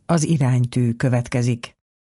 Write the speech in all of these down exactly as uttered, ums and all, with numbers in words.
Az iránytű következik.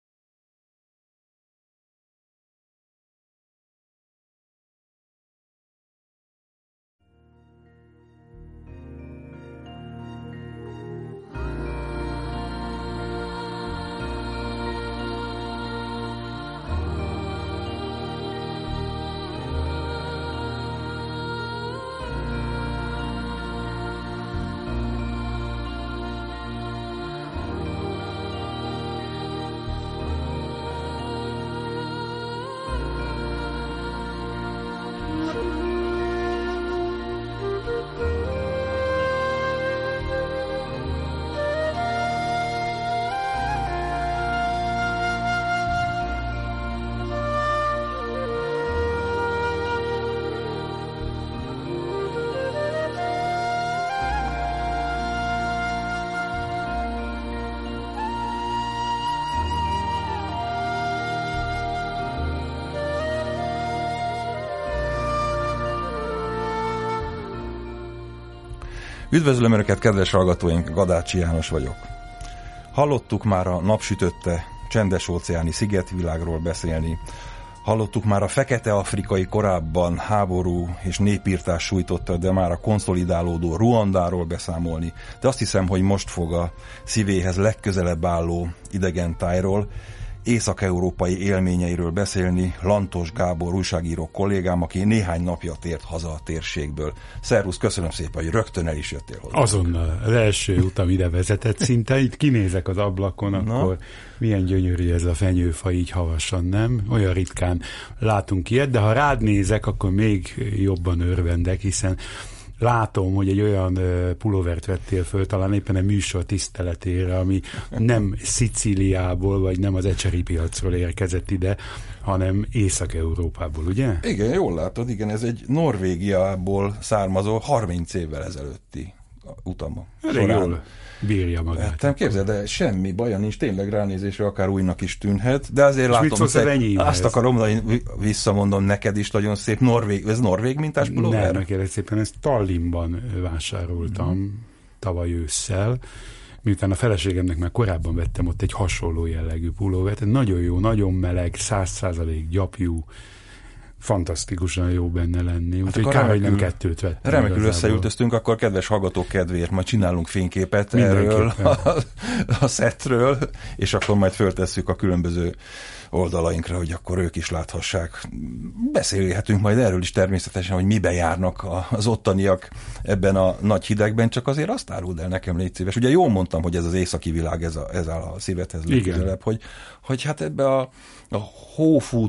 Üdvözlöm Önöket, kedves hallgatóink, Gadácsi János vagyok. Hallottuk már a napsütötte csendes-óceáni szigetvilágról beszélni, hallottuk már a fekete-afrikai, korábban háború és népírtás sújtotta, de már a konszolidálódó Ruandáról beszámolni, de azt hiszem, hogy most fog a szívéhez legközelebb álló idegen tájról, észak-európai élményeiről beszélni Lantos Gábor újságíró kollégám, aki néhány napja tért haza a térségből. Szervusz, köszönöm szépen, hogy rögtön el is jöttél hozzá. Azonnal, az első utam ide vezetett szinte, itt kinézek az ablakon, Na? akkor milyen gyönyörű ez a fenyőfa így havasan, nem? Olyan ritkán látunk ilyet, de ha rád nézek, akkor még jobban örvendek, hiszen látom, hogy egy olyan uh, pulóvert vettél föl, talán éppen a műsor tiszteletére, ami nem Szicíliából, vagy nem az Ecseri piacról érkezett ide, hanem Észak-Európából, ugye? Igen, jól látod, igen, ez egy Norvégiából származó harminc évvel ezelőtti utama. Elég jól bírja magát. Hát, nem képzeld, de semmi baja nincs, tényleg ránézésre akár újnak is tűnhet, de azért és látom, hogy azt akarom, hogy visszamondom neked is, nagyon szép norvég, ez norvég mintás pulóver? Nem, kérlek szépen, ezt Tallinnban vásároltam hmm. tavaly ősszel, miután a feleségemnek már korábban vettem ott egy hasonló jellegű pulóvert, nagyon jó, nagyon meleg, száz százalék gyapjú, fantasztikusan jó benne lenni. Úgyhogy hát kár, hogy nem kettőt vettem. Remekül összeültöztünk, akkor kedves hallgatók kedvéért majd csinálunk fényképet erről a, a szetről, és akkor majd föltesszük a különböző oldalainkra, hogy akkor ők is láthassák. Beszélhetünk majd erről is természetesen, hogy miben járnak az ottaniak ebben a nagy hidegben, csak azért azt áruld el nekem, légy szíves. Ugye jól mondtam, hogy ez az északi világ, ez, a, ez áll a szívedhez legközelebb, hogy, hogy hát ebbe a, a hófút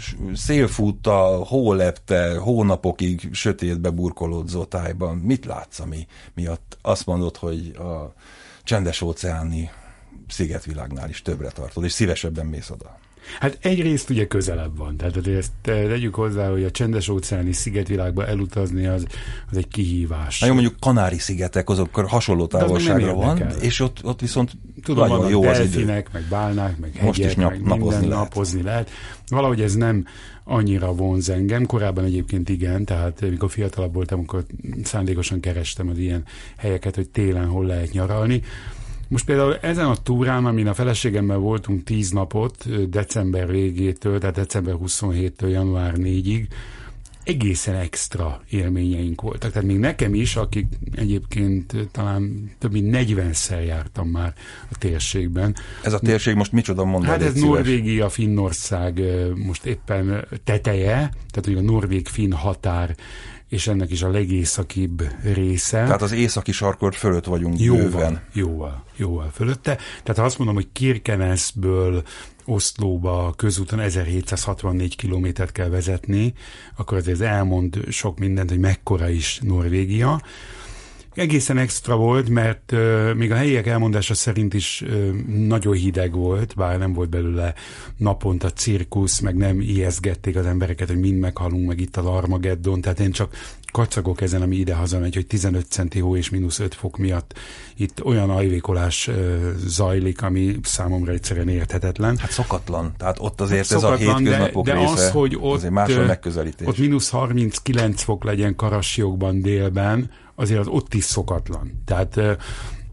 szélfut a hólepte, hónapokig sötétbe burkolódzó tájban. Mit látsz, ami miatt azt mondod, hogy a csendes-óceáni szigetvilágnál is többre tartod, és szívesebben mész oda? Hát egyrészt ugye közelebb van, tehát ezt tegyük hozzá, hogy a csendes-óceáni szigetvilágba elutazni az, az egy kihívás. Na jó, mondjuk Kanári-szigetek, azok hasonló távolságra van, és ott, ott viszont tudom, nagyon jó az idő. meg bálnák, meg hegyek, most is nyap, meg napozni minden lehet. napozni lehet. Valahogy ez nem annyira vonz engem, korábban egyébként igen, tehát mikor fiatalabb voltam, akkor szándékosan kerestem az ilyen helyeket, hogy télen hol lehet nyaralni. Most például ezen a túrán, amin a feleségemmel voltunk tíz napot, december végétől, tehát december huszonhétől január négyig, egészen extra élményeink voltak. Tehát még nekem is, akik egyébként talán több mint negyvenszer jártam már a térségben. Ez a térség most micsoda mondani? Hát ez Norvégia, Finnország most éppen teteje, tehát ugye a norvég-finn határ, és ennek is a legészakibb része. Tehát az északi sarkor fölött vagyunk jóval, bőven. Jóval, jóval fölötte. Tehát ha azt mondom, hogy Kirkenesből Oszlóba közúton ezerhétszázhatvannégy kilométert kell vezetni, akkor azért elmond sok mindent, hogy mekkora is Norvégia. Egészen extra volt, mert uh, még a helyiek elmondása szerint is uh, nagyon hideg volt, bár nem volt belőle naponta cirkusz, meg nem ijeszgették az embereket, hogy mind meghalunk, meg itt az Armageddon, tehát én csak kacagok ezen, ami ide-haza megy, hogy tizenöt centi hó és mínusz öt fok miatt itt olyan ajvékolás uh, zajlik, ami számomra egyszerűen érthetetlen. Hát szokatlan, tehát ott azért hát ez a hétköznapok de, de része, az, hogy ott, azért más a megközelítés. Ott mínusz harminckilenc fok legyen Karasjokban délben, azért az ott is szokatlan. Tehát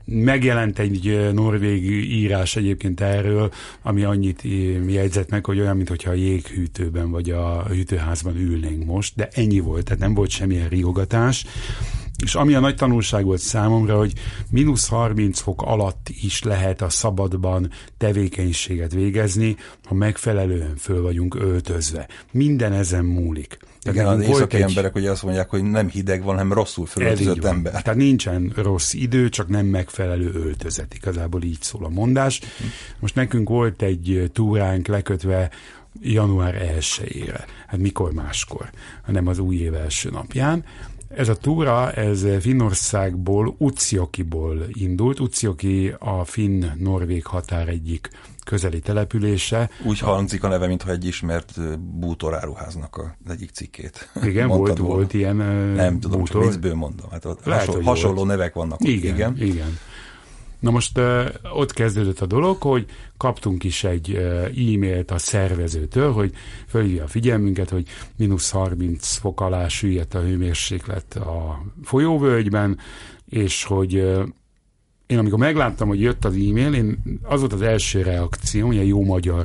Megjelent egy norvég írás egyébként erről, ami annyit jegyzett meg, hogy olyan, mintha a jéghűtőben vagy a hűtőházban ülnénk most, de ennyi volt, tehát nem volt semmilyen riogatás. És ami a nagy tanulság volt számomra, hogy mínusz harminc fok alatt is lehet a szabadban tevékenységet végezni, ha megfelelően föl vagyunk öltözve. Minden ezen múlik. Igen, az északi egy... emberek ugye azt mondják, hogy nem hideg van, hanem rosszul fölöltözött ember. Tehát nincsen rossz idő, csak nem megfelelő öltözet. Igazából így szól a mondás. Hm. Most nekünk volt egy túránk lekötve január elsejére. Hát mikor máskor, hanem az új év első napján. Ez a túra, ez Finnországból, Utsjokiból indult. Utsjoki a finn-norvég határ egyik közeli települése. Úgy hangzik a neve, mintha egy ismert bútoráruháznak az egyik cikkét. Igen, volt, volt ilyen Nem tudom, bútor. Csak viccből mondom. Hát ott Lehet, hasonló, hasonló nevek vannak. Igen, igen. igen. Na most uh, ott kezdődött a dolog, hogy kaptunk is egy uh, e-mailt a szervezőtől, hogy fölhívja a figyelmünket, hogy mínusz harminc fok alá süllyedt a hőmérséklet a folyóvölgyben, és hogy uh, én amikor megláttam, hogy jött az e-mail, én, az volt az első reakció, ilyen jó magyar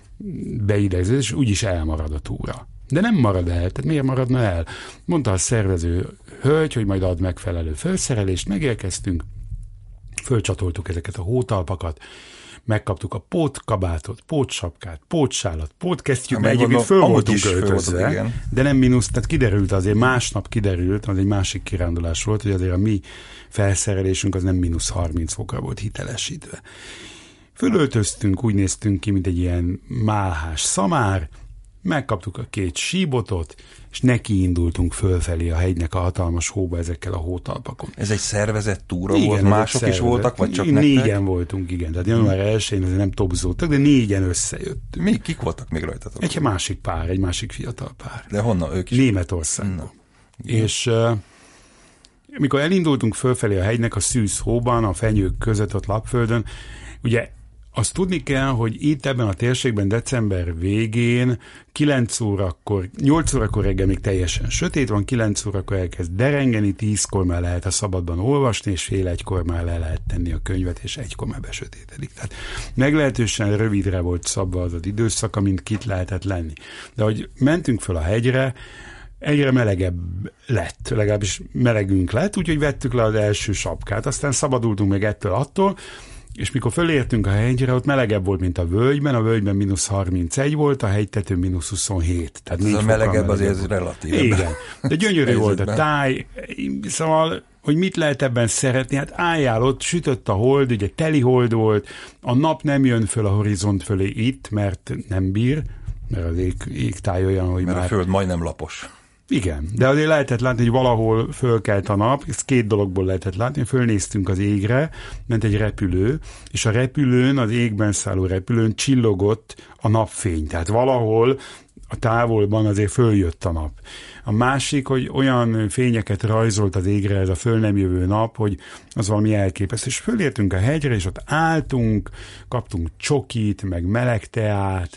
beidegzés, és úgyis elmarad a túra. De nem marad el, tehát miért maradna el? Mondta a szervező hölgy, hogy majd ad megfelelő felszerelést, megérkeztünk, fölcsatoltuk ezeket a hótalpakat, megkaptuk a pótkabátot, pótsapkát, pótsálat, pótkesztyűt, mert egyébként föl voltunk öltözve, de nem mínusz, tehát kiderült azért, másnap kiderült, az egy másik kirándulás volt, hogy azért a mi felszerelésünk az nem mínusz harminc fokra volt hitelesítve. Fölöltöztünk, úgy néztünk ki, mint egy ilyen málhás szamár, megkaptuk a két síbotot, és neki indultunk fölfelé a hegynek a hatalmas hóba ezekkel a hótalpakon. Ez egy szervezett túra igen, volt? Mások szervezett. Is voltak, vagy csak négyen nektek? voltunk, igen. Tehát január elsején azért nem topzódtak, de négyen összejöttünk. Mi? Kik voltak még rajtatok? Egy másik pár, egy másik fiatal pár. De honnan ők is? Németországból. És uh, mikor elindultunk fölfelé a hegynek a szűz hóban, a fenyők között ott Lapföldön, ugye azt tudni kell, hogy itt ebben a térségben december végén kilenc órakor, nyolc órakor reggel még teljesen sötét van, kilenc órakor elkezd derengeni, tízkor már lehet a szabadban olvasni, és fél egykor már le lehet tenni a könyvet, és egykor már besötétedik. Tehát meglehetősen rövidre volt szabva az az időszak, amint kit lehetett lenni. De hogy mentünk föl a hegyre, egyre melegebb lett, legalábbis melegünk lett, úgyhogy vettük le az első sapkát, aztán szabadultunk meg ettől attól, és mikor fölértünk a hegyre, ott melegebb volt, mint a völgyben, a völgyben mínusz harmincegy volt, a hegytetőn mínusz huszonhét. Tehát ez a melegebb azért ez relatív. Igen, de gyönyörű volt a táj, szóval, hogy mit lehet ebben szeretni, hát álljál ott, sütött a hold, ugye teli hold volt, a nap nem jön föl a horizont fölé itt, mert nem bír, mert az ég, égtáj olyan, hogy mert már... a föld majdnem lapos. Igen, de azért lehetett látni, hogy valahol fölkelt a nap, ezt két dologból lehetett látni, fölnéztünk az égre, ment egy repülő, és a repülőn, az égben szálló repülőn csillogott a napfény, tehát valahol a távolban azért följött a nap. A másik, hogy olyan fényeket rajzolt az égre ez a föl nem jövő nap, hogy az valami elképesztő. És fölértünk a hegyre, és ott álltunk, kaptunk csokit, meg meleg teát,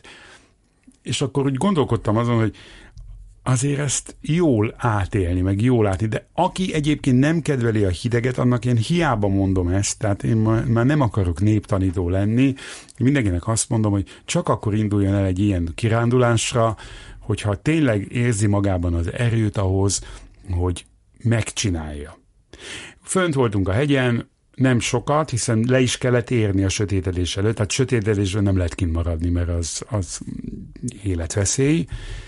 és akkor úgy gondolkodtam azon, hogy azért ezt jól átélni, meg jól látni, de aki egyébként nem kedveli a hideget, annak én hiába mondom ezt, tehát én már nem akarok néptanító lenni, mindenkinek azt mondom, hogy csak akkor induljon el egy ilyen kirándulásra, hogyha tényleg érzi magában az erőt ahhoz, hogy megcsinálja. Fönt voltunk a hegyen, nem sokat, hiszen le is kellett érni a sötétedés előtt, tehát sötétedésben nem lehet kint maradni, mert az, az életveszély.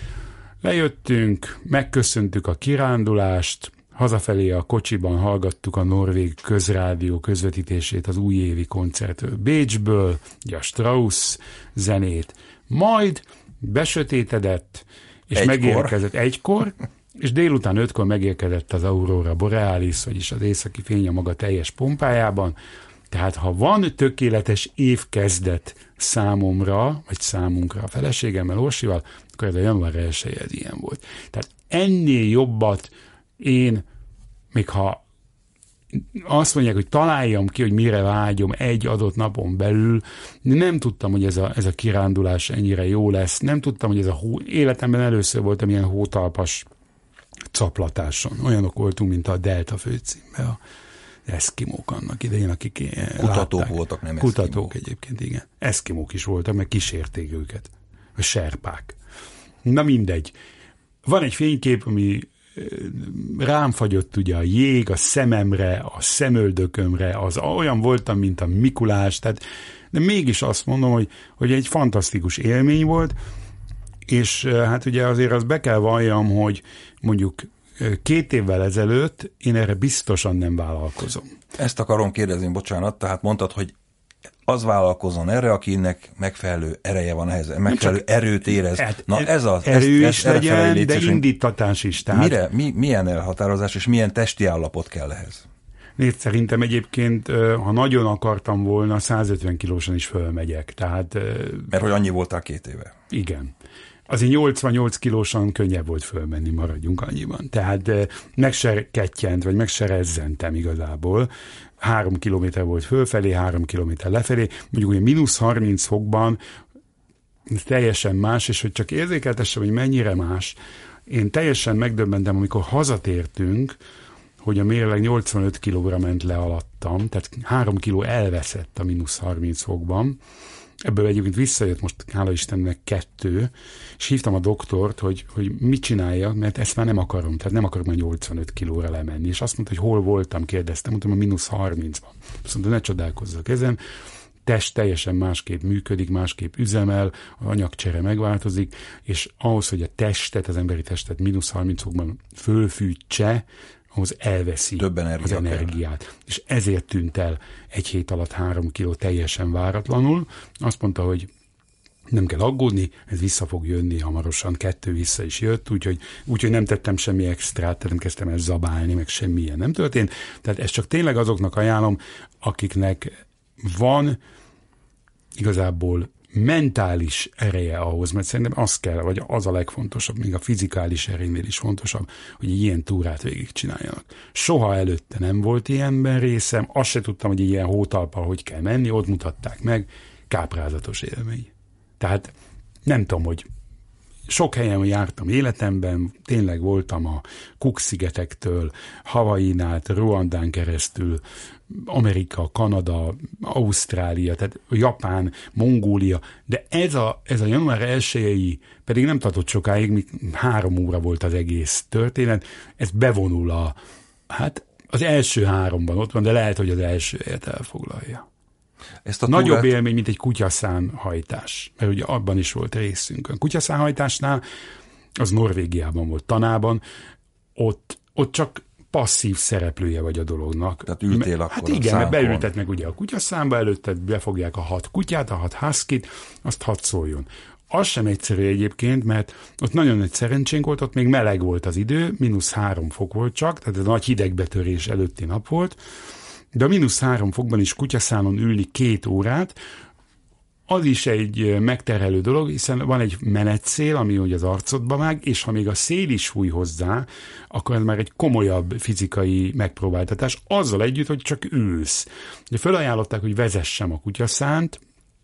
Lejöttünk, megköszöntük a kirándulást, hazafelé a kocsiban hallgattuk a norvég közrádió közvetítését az újévi koncertről Bécsből, a Strauss zenét, majd besötétedett, és egykor. megérkezett egykor, és délután ötkor megérkezett az Aurora Borealis, vagyis az északi fény a maga teljes pompájában. Tehát ha van tökéletes évkezdet számomra, vagy számunkra a feleségemmel, Orsival, akkor ez a január elseje ez ilyen volt. Tehát ennél jobbat én, még ha azt mondják, hogy találjam ki, hogy mire vágyom egy adott napon belül, nem tudtam, hogy ez a, ez a kirándulás ennyire jó lesz, nem tudtam, hogy ez a hó, életemben először voltam ilyen hótalpas caplatáson. Olyanok voltunk, mint a Delta főcímben, a eszkimók annak idején, akik kutatók látták. voltak, nem Kutatók eszkimók. egyébként, igen. Eszkimók is voltak, meg kísérték őket. A serpák. Na mindegy. Van egy fénykép, ami rám fagyott ugye a jég, a szememre, a szemöldökömre, az olyan voltam, mint a Mikulás, tehát, de mégis azt mondom, hogy, hogy egy fantasztikus élmény volt, és hát ugye azért azt be kell valljam, hogy mondjuk két évvel ezelőtt én erre biztosan nem vállalkozom. Ezt akarom kérdezni, bocsánat, tehát mondtad, hogy az vállalkozzon erre, akinek megfelelő ereje van ehhez, megfelelő erőt érez. Hát, Na ez az. Erő ezt, is ezt legyen, de létszés, indítatás is. Tehát... Mire, mi, milyen elhatározás és milyen testi állapot kell ehhez? Nézd, szerintem egyébként, ha nagyon akartam volna, százötven kilósan is fölmegyek. Tehát, mert hogy annyi voltál két éve. Igen. Azért nyolcvannyolc kilósan könnyebb volt fölmenni, maradjunk annyiban. Tehát meg se kettyent, vagy meg se rezzentem igazából. Három kilométer volt fölfelé, három kilométer lefelé. Mondjuk ugye mínusz harminc fokban teljesen más, és hogy csak érzékeltessem, hogy mennyire más. Én teljesen megdöbbentem, amikor hazatértünk, hogy a mérleg nyolcvanöt kilóra ment le alattam, tehát három kiló elveszett a mínusz harminc fokban. Ebből egyébként visszajött most, hála Istennek, kettő, és hívtam a doktort, hogy, hogy mit csináljak, mert ezt már nem akarom, tehát nem akarom már nyolcvanöt kilóra lemenni. És azt mondta, hogy hol voltam, kérdeztem, mondtam, a mínusz harmincban. Azt mondta, ne csodálkozzak ezen, test teljesen másképp működik, másképp üzemel, az anyagcsere megváltozik, és ahhoz, hogy a testet, az emberi testet mínusz harminc fokban fölfűtse, ahhoz elveszi több energia az energiát. Kell. És ezért tűnt el egy hét alatt három kiló teljesen váratlanul. Azt mondta, hogy nem kell aggódni, ez vissza fog jönni hamarosan, kettő vissza is jött, úgyhogy, úgyhogy nem tettem semmi extrát, tehát nem kezdtem el zabálni, meg semmilyen nem történt. Tehát ezt csak tényleg azoknak ajánlom, akiknek van igazából mentális ereje ahhoz, mert szerintem az kell, vagy az a legfontosabb, még a fizikális erejénél is fontosabb, hogy egy ilyen túrát végigcsináljanak. Soha előtte nem volt ilyenben részem, azt se tudtam, hogy ilyen hótalppal hogy kell menni, ott mutatták meg, káprázatos élmény. Tehát nem tudom, hogy sok helyen jártam életemben, tényleg voltam a Cook-szigetektől, Havain át, Ruandán keresztül, Amerika, Kanada, Ausztrália, tehát Japán, Mongólia, de ez a, ez a január elsejei pedig nem tartott sokáig, míg három óra volt az egész történet, ez bevonul a, hát az első háromban ott van, de lehet, hogy az első helyet elfoglalja. Ezt a Nagyobb túrát... élmény, mint egy kutyaszánhajtás, mert ugye abban is volt részünk. A kutyaszánhajtásnál, az Norvégiában volt, Tanában, ott, ott csak passzív szereplője vagy a dolognak. Tehát ültél akkor hát igen, mert beültetnek ugye a kutyaszámba, előtted befogják a hat kutyát, a hat huskit, azt hadd szóljon. Az sem egyszerű egyébként, mert ott nagyon nagy szerencsénk volt, ott még meleg volt az idő, mínusz három fok volt csak, tehát ez a nagy hidegbetörés előtti nap volt, de a mínusz három fokban is kutyaszánon ülni két órát, az is egy megterhelő dolog, hiszen van egy menetszél, ami ugye az arcodba vág, és ha még a szél is fúj hozzá, akkor ez már egy komolyabb fizikai megpróbáltatás, azzal együtt, hogy csak ülsz. De fölajánlották, hogy vezessem a kutyaszánt,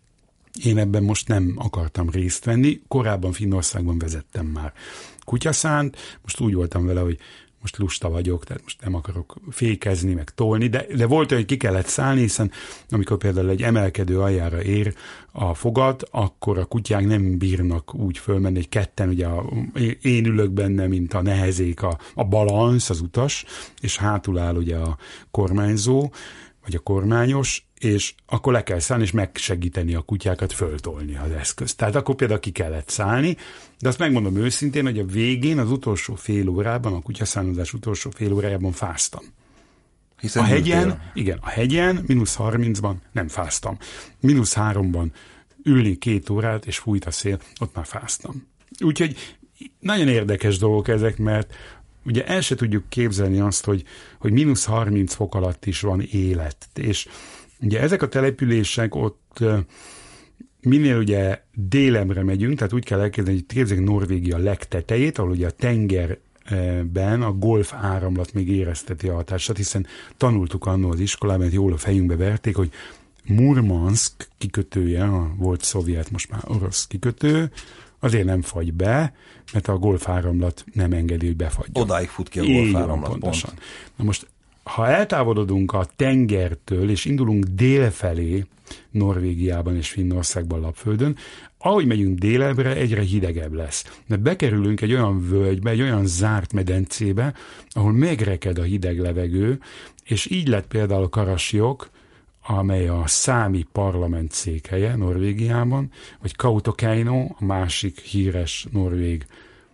én ebben most nem akartam részt venni, korábban Finnországban vezettem már kutyaszánt, most úgy voltam vele, hogy most lusta vagyok, tehát most nem akarok fékezni, meg tolni, de, de volt olyan, hogy ki kellett szállni, hiszen amikor például egy emelkedő aljára ér a fogat, akkor a kutyák nem bírnak úgy fölmenni, hogy ketten, ugye a, én ülök benne, mint a nehezék, a, a balansz, az utas, és hátul áll ugye a kormányzó, vagy a kormányos, és akkor le kell szállni, és megsegíteni a kutyákat föltolni az eszközt. Tehát akkor például ki kellett szállni, de azt megmondom őszintén, hogy a végén, az utolsó fél órában, a kutyaszánozás utolsó fél órájában fáztam. Hiszen a hegyen, ültél. igen, a hegyen, mínusz harmincban nem fáztam. mínusz háromban ülni két órát, és fújt a szél, ott már fáztam. Úgyhogy nagyon érdekes dolgok ezek, mert ugye el se tudjuk képzelni azt, hogy, hogy mínusz harminc fok alatt is van élet. És ugye ezek a települések ott minél ugye délemre megyünk, tehát úgy kell elképzelni, hogy képzeljük Norvégia legtetejét, ahol ugye a tengerben a golf áramlat még érezteti a hatását, hiszen tanultuk annól az iskolában, jól a fejünkbe verték, hogy Murmansk kikötője, a volt szovjet, most már orosz kikötő, azért nem fagy be, mert a golfáramlat nem engedi, hogy befagyjon. Odáig fut ki a golfáramlat. Pontosan. Na most Ha eltávolodunk a tengertől, és indulunk délfelé, Norvégiában és Finnországban lapföldön, ahogy megyünk délebbre, egyre hidegebb lesz. Mert bekerülünk egy olyan völgybe, egy olyan zárt medencébe, ahol megreked a hideg levegő, és így lett például Karasjok, amely a számi parlament székhelye Norvégiában, vagy Kautokeino, a másik híres norvég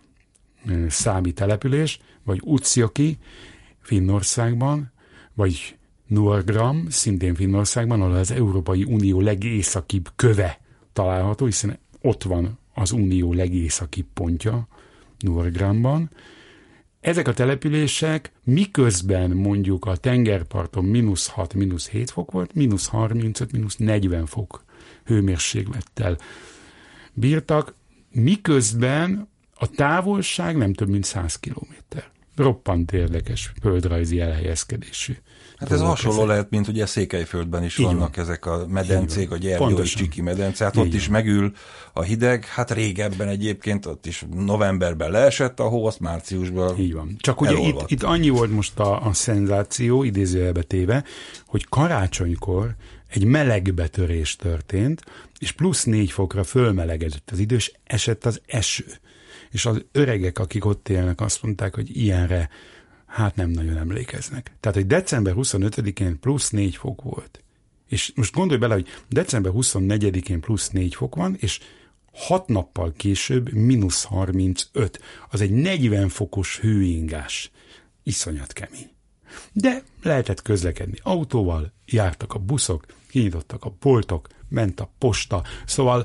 számi település, vagy Utsjoki, Finnországban, vagy Norgram, szintén Finnországban, ahol az Európai Unió legészakibb köve található, hiszen ott van az Unió legészakibb pontja, Norgramban. Ezek a települések miközben mondjuk a tengerparton mínusz hat, mínusz hét fok volt, mínusz harmincöt, mínusz negyven fok hőmérséklettel bírtak, miközben a távolság nem több mint száz kilométer. Roppant érdekes földrajzi elhelyezkedésű. Hát ez hasonló ezek. Lehet, mint ugye Székelyföldben is így vannak van. Ezek a medencék, a Gyergyói Csiki medence, hát így ott van. Is megül a hideg, hát régebben egyébként ott is novemberben leesett a hó, azt márciusban így van. Csak ugye itt, itt annyi volt most a, a szenzáció, idézőjelbe téve, hogy karácsonykor egy melegbetörés történt, és plusz négy fokra fölmelegedett az idő, és esett az eső. És az öregek, akik ott élnek, azt mondták, hogy ilyenre hát nem nagyon emlékeznek. Tehát, hogy december huszonötödikén plusz négy fok volt. És most gondolj bele, hogy december huszonnegyedikén plusz négy fok van, és hat nappal később mínusz harmincöt. Az egy negyven fokos hőingás. Iszonyat kemény. De lehetett közlekedni autóval, jártak a buszok, kinyitottak a boltok, ment a posta, szóval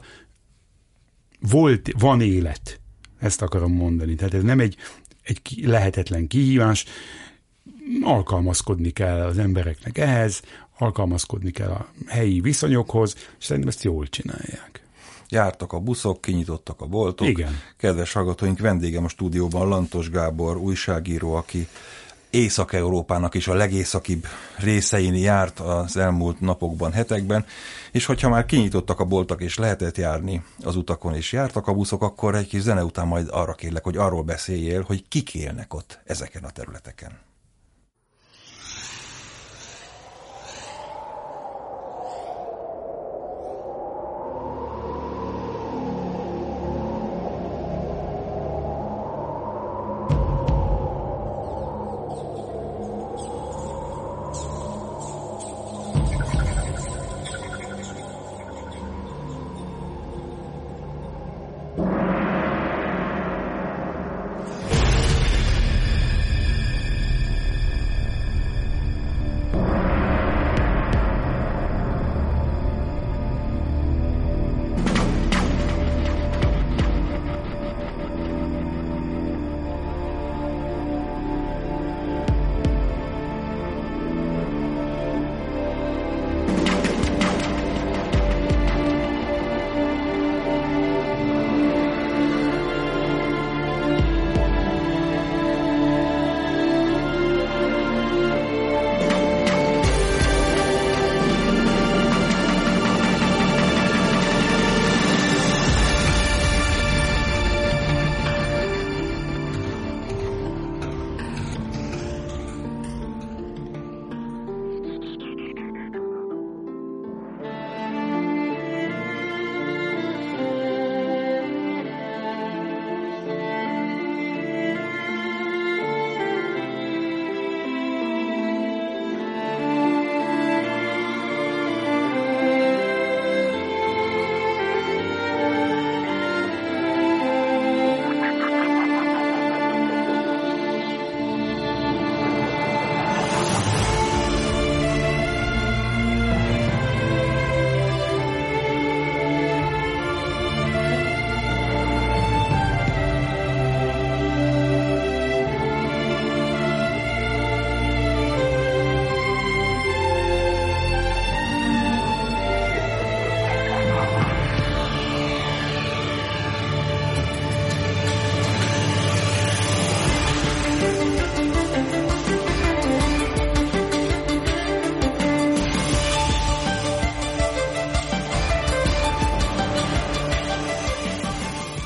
volt, van élet. Ezt akarom mondani. Tehát ez nem egy, egy lehetetlen kihívás, alkalmazkodni kell az embereknek ehhez, alkalmazkodni kell a helyi viszonyokhoz, és szerintem ezt jól csinálják. Jártak a buszok, kinyitottak a boltok. Igen. Kedves hallgatóink, vendégem a stúdióban Lantos Gábor, újságíró, aki Észak-Európának is a legészakibb részein járt az elmúlt napokban, hetekben, és hogyha már kinyitottak a boltok és lehetett járni az utakon és jártak a buszok, akkor egy kis zene után majd arra kérlek, hogy arról beszéljél, hogy kik élnek ott ezeken a területeken.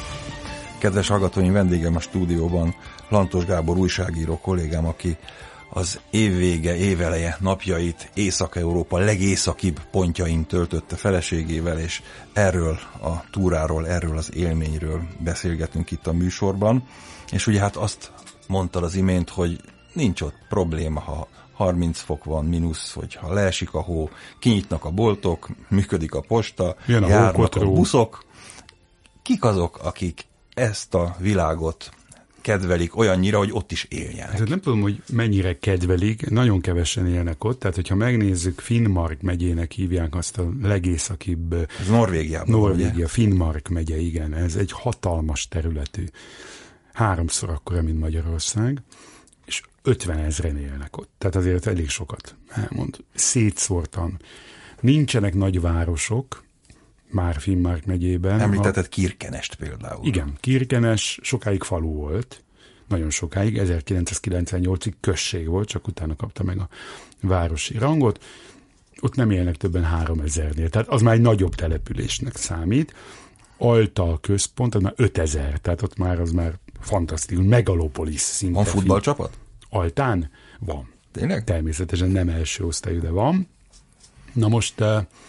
Kedves hallgatóim, vendégem a stúdióban Lantos Gábor újságíró kollégám, aki az évvége, éveleje napjait Észak-Európa legészakibb pontjain töltötte feleségével, és erről a túráról, erről az élményről beszélgetünk itt a műsorban. És ugye hát azt mondtad az imént, hogy nincs ott probléma, ha harminc fok van, mínusz, vagy ha leesik a hó, kinyitnak a boltok, működik a posta, jön a járnak a buszok. Kik azok, akik ezt a világot kedvelik olyannyira, hogy ott is éljenek? Hát nem tudom, hogy mennyire kedvelik, nagyon kevesen élnek ott, tehát hogyha megnézzük, Finnmark megyének hívják azt a legészakibb... Ez Norvégiában, Norvégia, ugye? Finnmark megye, igen, ez egy hatalmas területű. Háromszor akkora, mint Magyarország, és ötvenezren élnek ott. Tehát azért elég sokat elmond. Szétszórtan. Nincsenek nagy városok, már Finnmark megyében. Említetted Kirkenest például. Igen, Kirkenes sokáig falu volt, nagyon sokáig, ezerkilencszázkilencvennyolcig község volt, csak utána kapta meg a városi rangot. Ott nem élnek többen háromezernél, tehát az már egy nagyobb településnek számít. Alta a központ, az már ötezer, tehát ott már az már fantasztikus, megalopolis szinte. Van futballcsapat? Altán? Van. Tényleg? Természetesen nem első osztályú, de van. Na most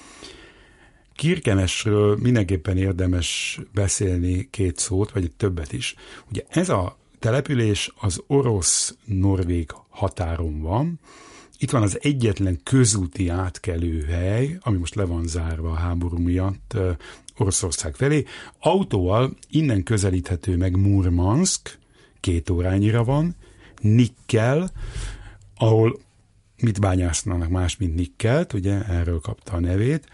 Kirkenesről mindenképpen érdemes beszélni két szót, vagy többet is. Ugye ez a település az orosz-norvég határon van. Itt van az egyetlen közúti átkelőhely, ami most le van zárva a háború miatt Oroszország felé. Autóval innen közelíthető meg Murmansk, két órányira van, nikkel, ahol mit bányásznának más, mint nikkelt, ugye erről kapta a nevét,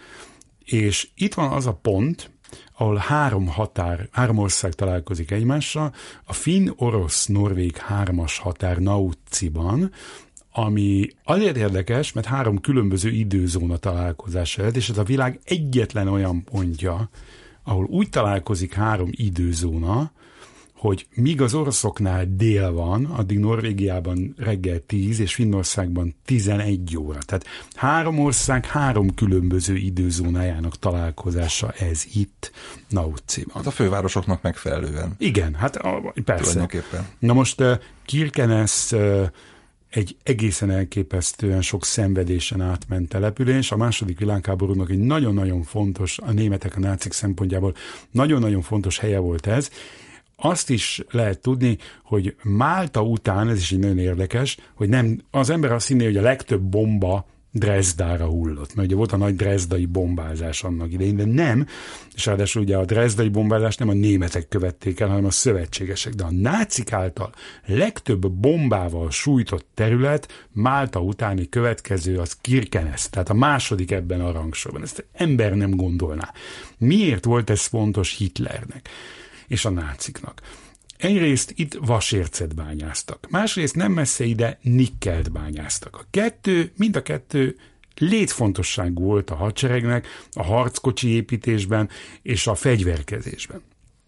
és itt van az a pont, ahol három határ, három ország találkozik egymással, a finn-orosz-norvég hármas határ Nautziban, ami azért érdekes, mert három különböző időzóna találkozása lehet, és ez a világ egyetlen olyan pontja, ahol úgy találkozik három időzóna, hogy míg az oroszoknál dél van, addig Norvégiában reggel tíz, és Finnországban tizenegy óra. Tehát három ország, három különböző időzónájának találkozása ez itt, Nautziban. Hát a fővárosoknak megfelelően. Igen, hát persze. Na most Kirkenes egy egészen elképesztően sok szenvedésen átment település. A második világháborúnak egy nagyon-nagyon fontos, a németek, a nácik szempontjából nagyon-nagyon fontos helye volt ez. Azt is lehet tudni, hogy Málta után, ez is egy nagyon érdekes, hogy nem, az ember azt hinné, hogy a legtöbb bomba Dresdára hullott, mert ugye volt a nagy drezdai bombázás annak idején, de nem, és ráadásul ugye a drezdai bombázást nem a németek követték el, hanem a szövetségesek, de a nácik által legtöbb bombával sújtott terület Málta utáni következő az Kirkenes, tehát a második ebben a rangsorban. Ezt ember nem gondolná. Miért volt ez fontos Hitlernek és a náciknak? Egyrészt itt vasércet bányáztak, másrészt nem messze ide nikkelt bányáztak. A kettő, mind a kettő létfontosságú volt a hadseregnek, a harckocsi építésben és a fegyverkezésben.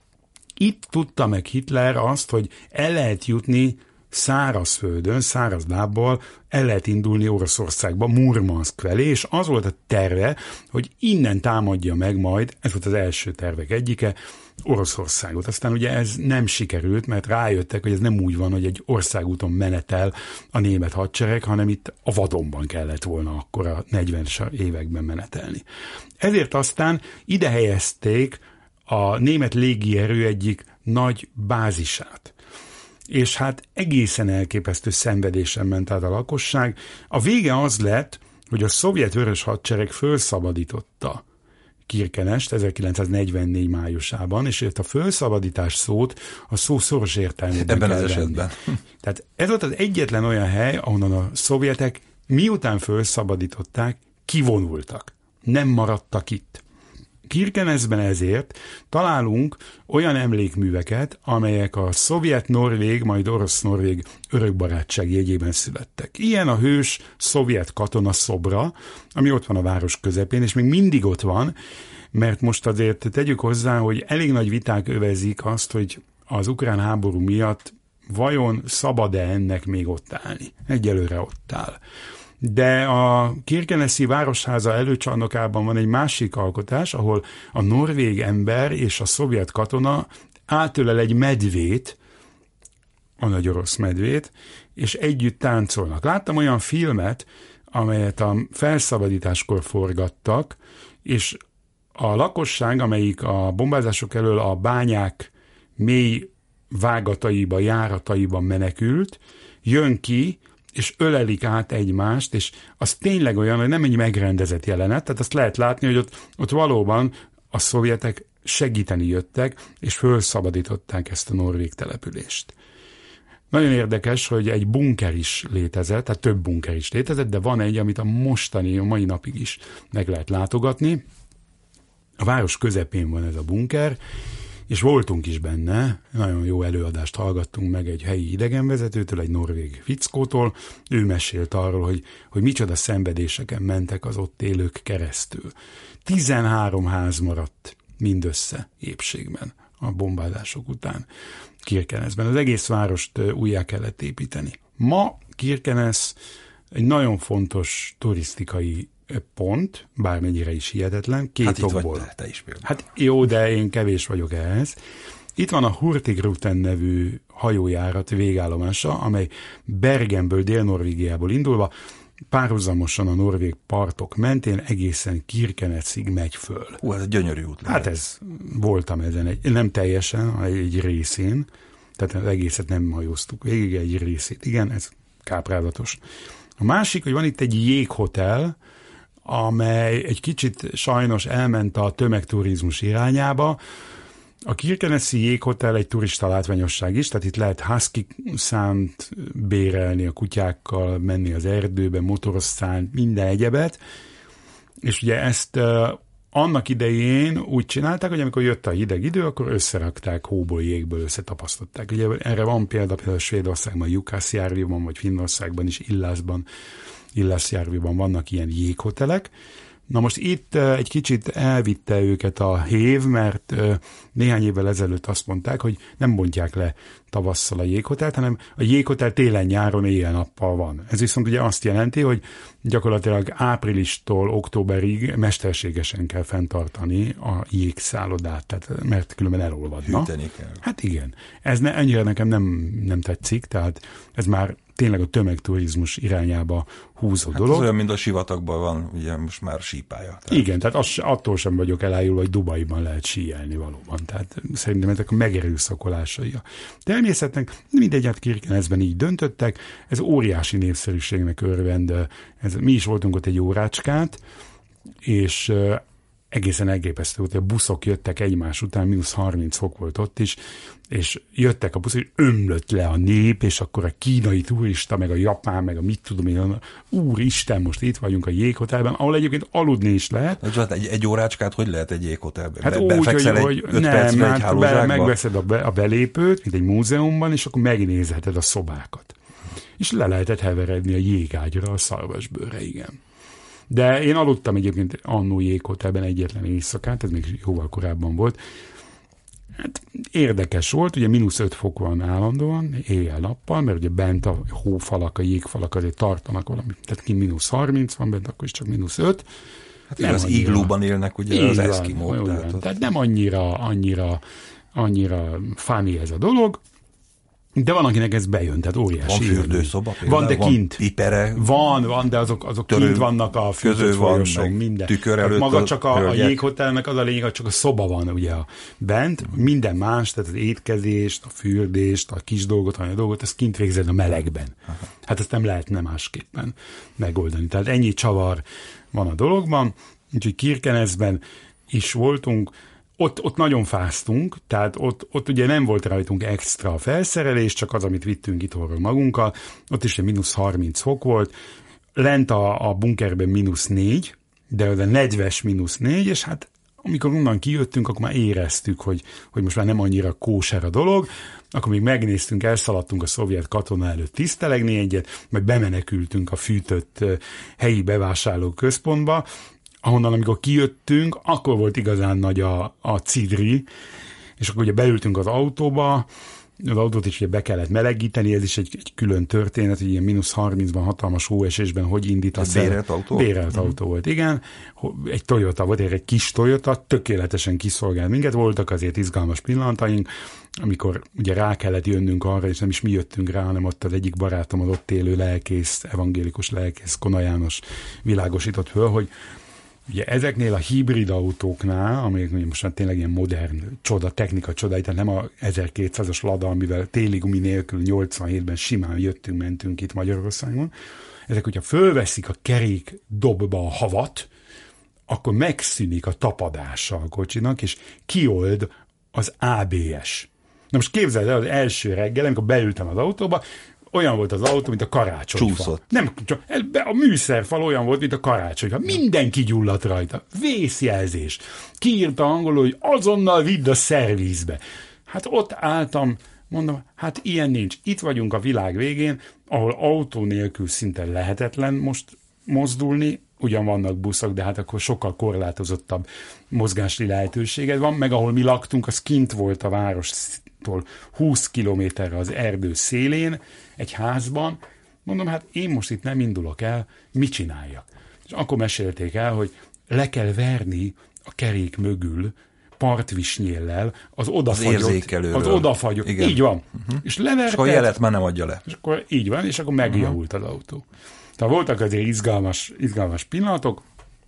Itt tudta meg Hitler azt, hogy el lehet jutni szárazföldön, száraz lábbal, el lehet indulni Oroszországba, Murmansk felé, és az volt a terve, hogy innen támadja meg majd, ez volt az első tervek egyike, Oroszországot. Aztán ugye ez nem sikerült, mert rájöttek, hogy ez nem úgy van, hogy egy országúton menetel a német hadsereg, hanem itt a vadonban kellett volna akkor a negyvenes években menetelni. Ezért aztán ide helyezték a német légierő egyik nagy bázisát. És hát egészen elképesztő szenvedésen ment át a lakosság. A vége az lett, hogy a szovjet vörös hadsereg felszabadította Kirkenest ezerkilencszáznegyvennégy májusában, és a felszabadítás szót a szó szoros értelmében ebben kell az venni. esetben. Tehát ez volt az egyetlen olyan hely, ahonnan a szovjetek miután felszabadították, kivonultak. Nem maradtak itt. Kirkenesben ezért találunk olyan emlékműveket, amelyek a szovjet-norvég, majd orosz-norvég örökbarátság jegyében születtek. Ilyen a hős szovjet katona szobra, ami ott van a város közepén, és még mindig ott van, mert most azért tegyük hozzá, hogy elég nagy viták övezik azt, hogy az ukrán háború miatt vajon szabad-e ennek még ott állni. Egyelőre ott áll. De a Kirkeneszi városháza előcsarnokában van egy másik alkotás, ahol a norvég ember és a szovjet katona átölel egy medvét, a nagy orosz medvét, és együtt táncolnak. Láttam olyan filmet, amelyet a felszabadításkor forgattak, és a lakosság, amelyik a bombázások elől a bányák mély vágataiba, járataiban menekült, jön ki, és ölelik át egymást, és az tényleg olyan, hogy nem egy megrendezett jelenet, tehát azt lehet látni, hogy ott, ott valóban a szovjetek segíteni jöttek, és fölszabadították ezt a norvég települést. Nagyon érdekes, hogy egy bunker is létezett, tehát több bunker is létezett, de van egy, amit a mostani, a mai napig is meg lehet látogatni. A város közepén van ez a bunker, és voltunk is benne, nagyon jó előadást hallgattunk meg egy helyi idegenvezetőtől, egy norvég fickótól. Ő mesélt arról, hogy, hogy micsoda szenvedéseken mentek az ott élők keresztül. tizenhárom ház maradt mindössze épségben a bombázások után Kirkenesben. Az egész várost újjá kellett építeni. Ma Kirkenes egy nagyon fontos turisztikai pont, bármennyire is hihetetlen, két hát okból. Te, te is például. Hát jó, de én kevés vagyok ehhez. Itt van a Hurtigruten nevű hajójárat végállomása, amely Bergenből, Dél-Norvégiából indulva párhuzamosan a norvég partok mentén egészen Kirkenesig megy föl. Hú, ez egy gyönyörű út. Hát ez, voltam ezen, egy, nem teljesen, egy részén, tehát az egészet nem hajóztuk végig, egy részét. Igen, ez káprázatos. A másik, hogy van itt egy jéghotel, amely egy kicsit sajnos elment a tömegturizmus irányába. A Kirkenesi jéghotel egy turista látványosság is, tehát itt lehet husky szánt bérelni a kutyákkal, menni az erdőbe, motoros szánt, minden egyebet. És ugye ezt uh, annak idején úgy csinálták, hogy amikor jött a hideg idő, akkor összerakták hóból, jégből, összetapasztották. Ugye erre van példa például Svédországban, Jukászjárviban, vagy Finnországban is, Illásban, Illásjárviban vannak ilyen jéghotelek. Na most itt egy kicsit elvitte őket a hév, mert néhány évvel ezelőtt azt mondták, hogy nem bontják le tavasszal a jéghotelt, hanem a jéghotel télen-nyáron éjjel-nappal van. Ez viszont ugye azt jelenti, hogy gyakorlatilag áprilistól októberig mesterségesen kell fenntartani a jégszállodát, tehát, mert különben elolvadna. Hűteni kell. Hát igen. Ez ne, ennyire nekem nem, nem tetszik, tehát ez már tényleg a tömegturizmus irányába húzó hát dolog. Ez olyan, mint a sivatagban van, ugye most már sípálya. Tehát. Igen, tehát az, attól sem vagyok elájulva, hogy Dubajban lehet síelni valóban. Tehát szerintem ezek a megerőszakolásai a természetnek. Mindegy, hát Kirkenesben így döntöttek. Ez óriási népszerűségnek örvend. Ez, mi is voltunk ott egy órácskát, és egészen elképesztő volt, hogy a buszok jöttek egymás után, mínusz harminc fok volt ott is, és jöttek a buszok, és ömlött le a nép, és akkor a kínai turista, meg a japán, meg a mit tudom én, úristen, most itt vagyunk a jéghotelben, ahol egyébként aludni is lehet. Egy, egy órácskát hogy lehet egy jéghotelben? Hát Be, úgy, hogy, egy hogy öt nem, percre egy hát hálózsákba? Be, megveszed a, be, a belépőt, mint egy múzeumban, és akkor megnézheted a szobákat. És le lehetett heveredni a jégágyra, a szarvasbőrre, igen. De én aludtam egyébként annó jéghotelben egyetlen éjszakát, ez még jóval korábban volt. Hát érdekes volt, ugye mínusz öt fok van állandóan, éjjel-nappal, mert ugye bent a hófalak, a jégfalak azért tartanak valamit, tehát kint mínusz harminc van bent, akkor is csak mínusz öt. Hát nem az iglúban élnek ugye az eszkimók. Tehát, tehát nem annyira, annyira, annyira funny ez a dolog. De van, akinek ez bejön, tehát óriási. Van fürdőszoba például? Van, de kint. Van pipere? Van, van, de azok, azok törő, kint vannak a fűtött folyosón, minden. Tükör előtt maga csak a, a hölgyek. jéghotelnek az a lényeg, hogy csak a szoba van ugye a bent, minden más, tehát az étkezést, a fürdést, a kis dolgot, a dolgot, ezt kint végzed a melegben. Aha. Hát ezt nem lehetne másképpen megoldani. Tehát ennyi csavar van a dologban, úgyhogy Kirkenesben is voltunk. Ott, ott nagyon fáztunk, tehát ott, ott ugye nem volt rajtunk extra felszerelés, csak az, amit vittünk itthonról magunkkal. Ott is egy mínusz harminc fok volt. Lent a, a bunkerben mínusz négy, de az a nedves mínusz négy, és hát amikor onnan kijöttünk, akkor már éreztük, hogy, hogy most már nem annyira kóser a dolog. Akkor még megnéztünk, elszaladtunk a szovjet katona előtt tisztelegni egyet, majd bemenekültünk a fűtött helyi bevásárlóközpontba, ahonnan, amikor kijöttünk, akkor volt igazán nagy a, a cidri, és akkor ugye beültünk az autóba, az autót is ugye be kellett melegíteni, ez is egy, egy külön történet, hogy ilyen mínusz harmincban hatalmas hóesésben hogy indítasz el. Bérelt autó? Bérelt uh-huh. autó volt, igen. Egy Toyota volt, egy kis Toyota, tökéletesen kiszolgált minket. Voltak azért izgalmas pillanataink, amikor ugye rá kellett jönnünk arra, és nem is mi jöttünk rá, hanem ott az egyik barátom, az ott élő lelkész, evangélikus lelkész, Kona János világosított föl, hogy ugye ezeknél a hibrid autóknál, amelyek most már tényleg ilyen modern csoda, technika csodái, tehát nem a ezerkétszázas Lada, amivel téli gumi nélkül nyolcvanhétben simán jöttünk, mentünk itt Magyarországon, ezek, hogyha fölveszik a kerék dobba a havat, akkor megszűnik a tapadása a kocsinak, és kiold az á bé es. Na most képzeld el, az első reggel, amikor beültem az autóba, olyan volt az autó, mint a karácsonyfa. Csúszott. Nem, csak a műszerfal olyan volt, mint a karácsonyfa. Mindenki gyulladt rajta. Vészjelzés. Kiírta angolul, hogy azonnal vidd a szervizbe. Hát ott álltam, mondom, hát ilyen nincs. Itt vagyunk a világ végén, ahol autó nélkül szinte lehetetlen most mozdulni, ugyan vannak buszok, de hát akkor sokkal korlátozottabb mozgási lehetőséged van, meg ahol mi laktunk, az kint volt a várostól húsz kilométerre az erdő szélén, egy házban. Mondom, hát én most itt nem indulok el, mit csináljak? És akkor mesélték el, hogy le kell verni a kerék mögül partvisnyéllel az odafagyott, az, az odafagyott, igen. Így van. Uh-huh. És leverted, és akkor a jelet már nem adja le. És akkor így van, és akkor megjavult az autó. Tehát voltak azért izgalmas, izgalmas pillanatok,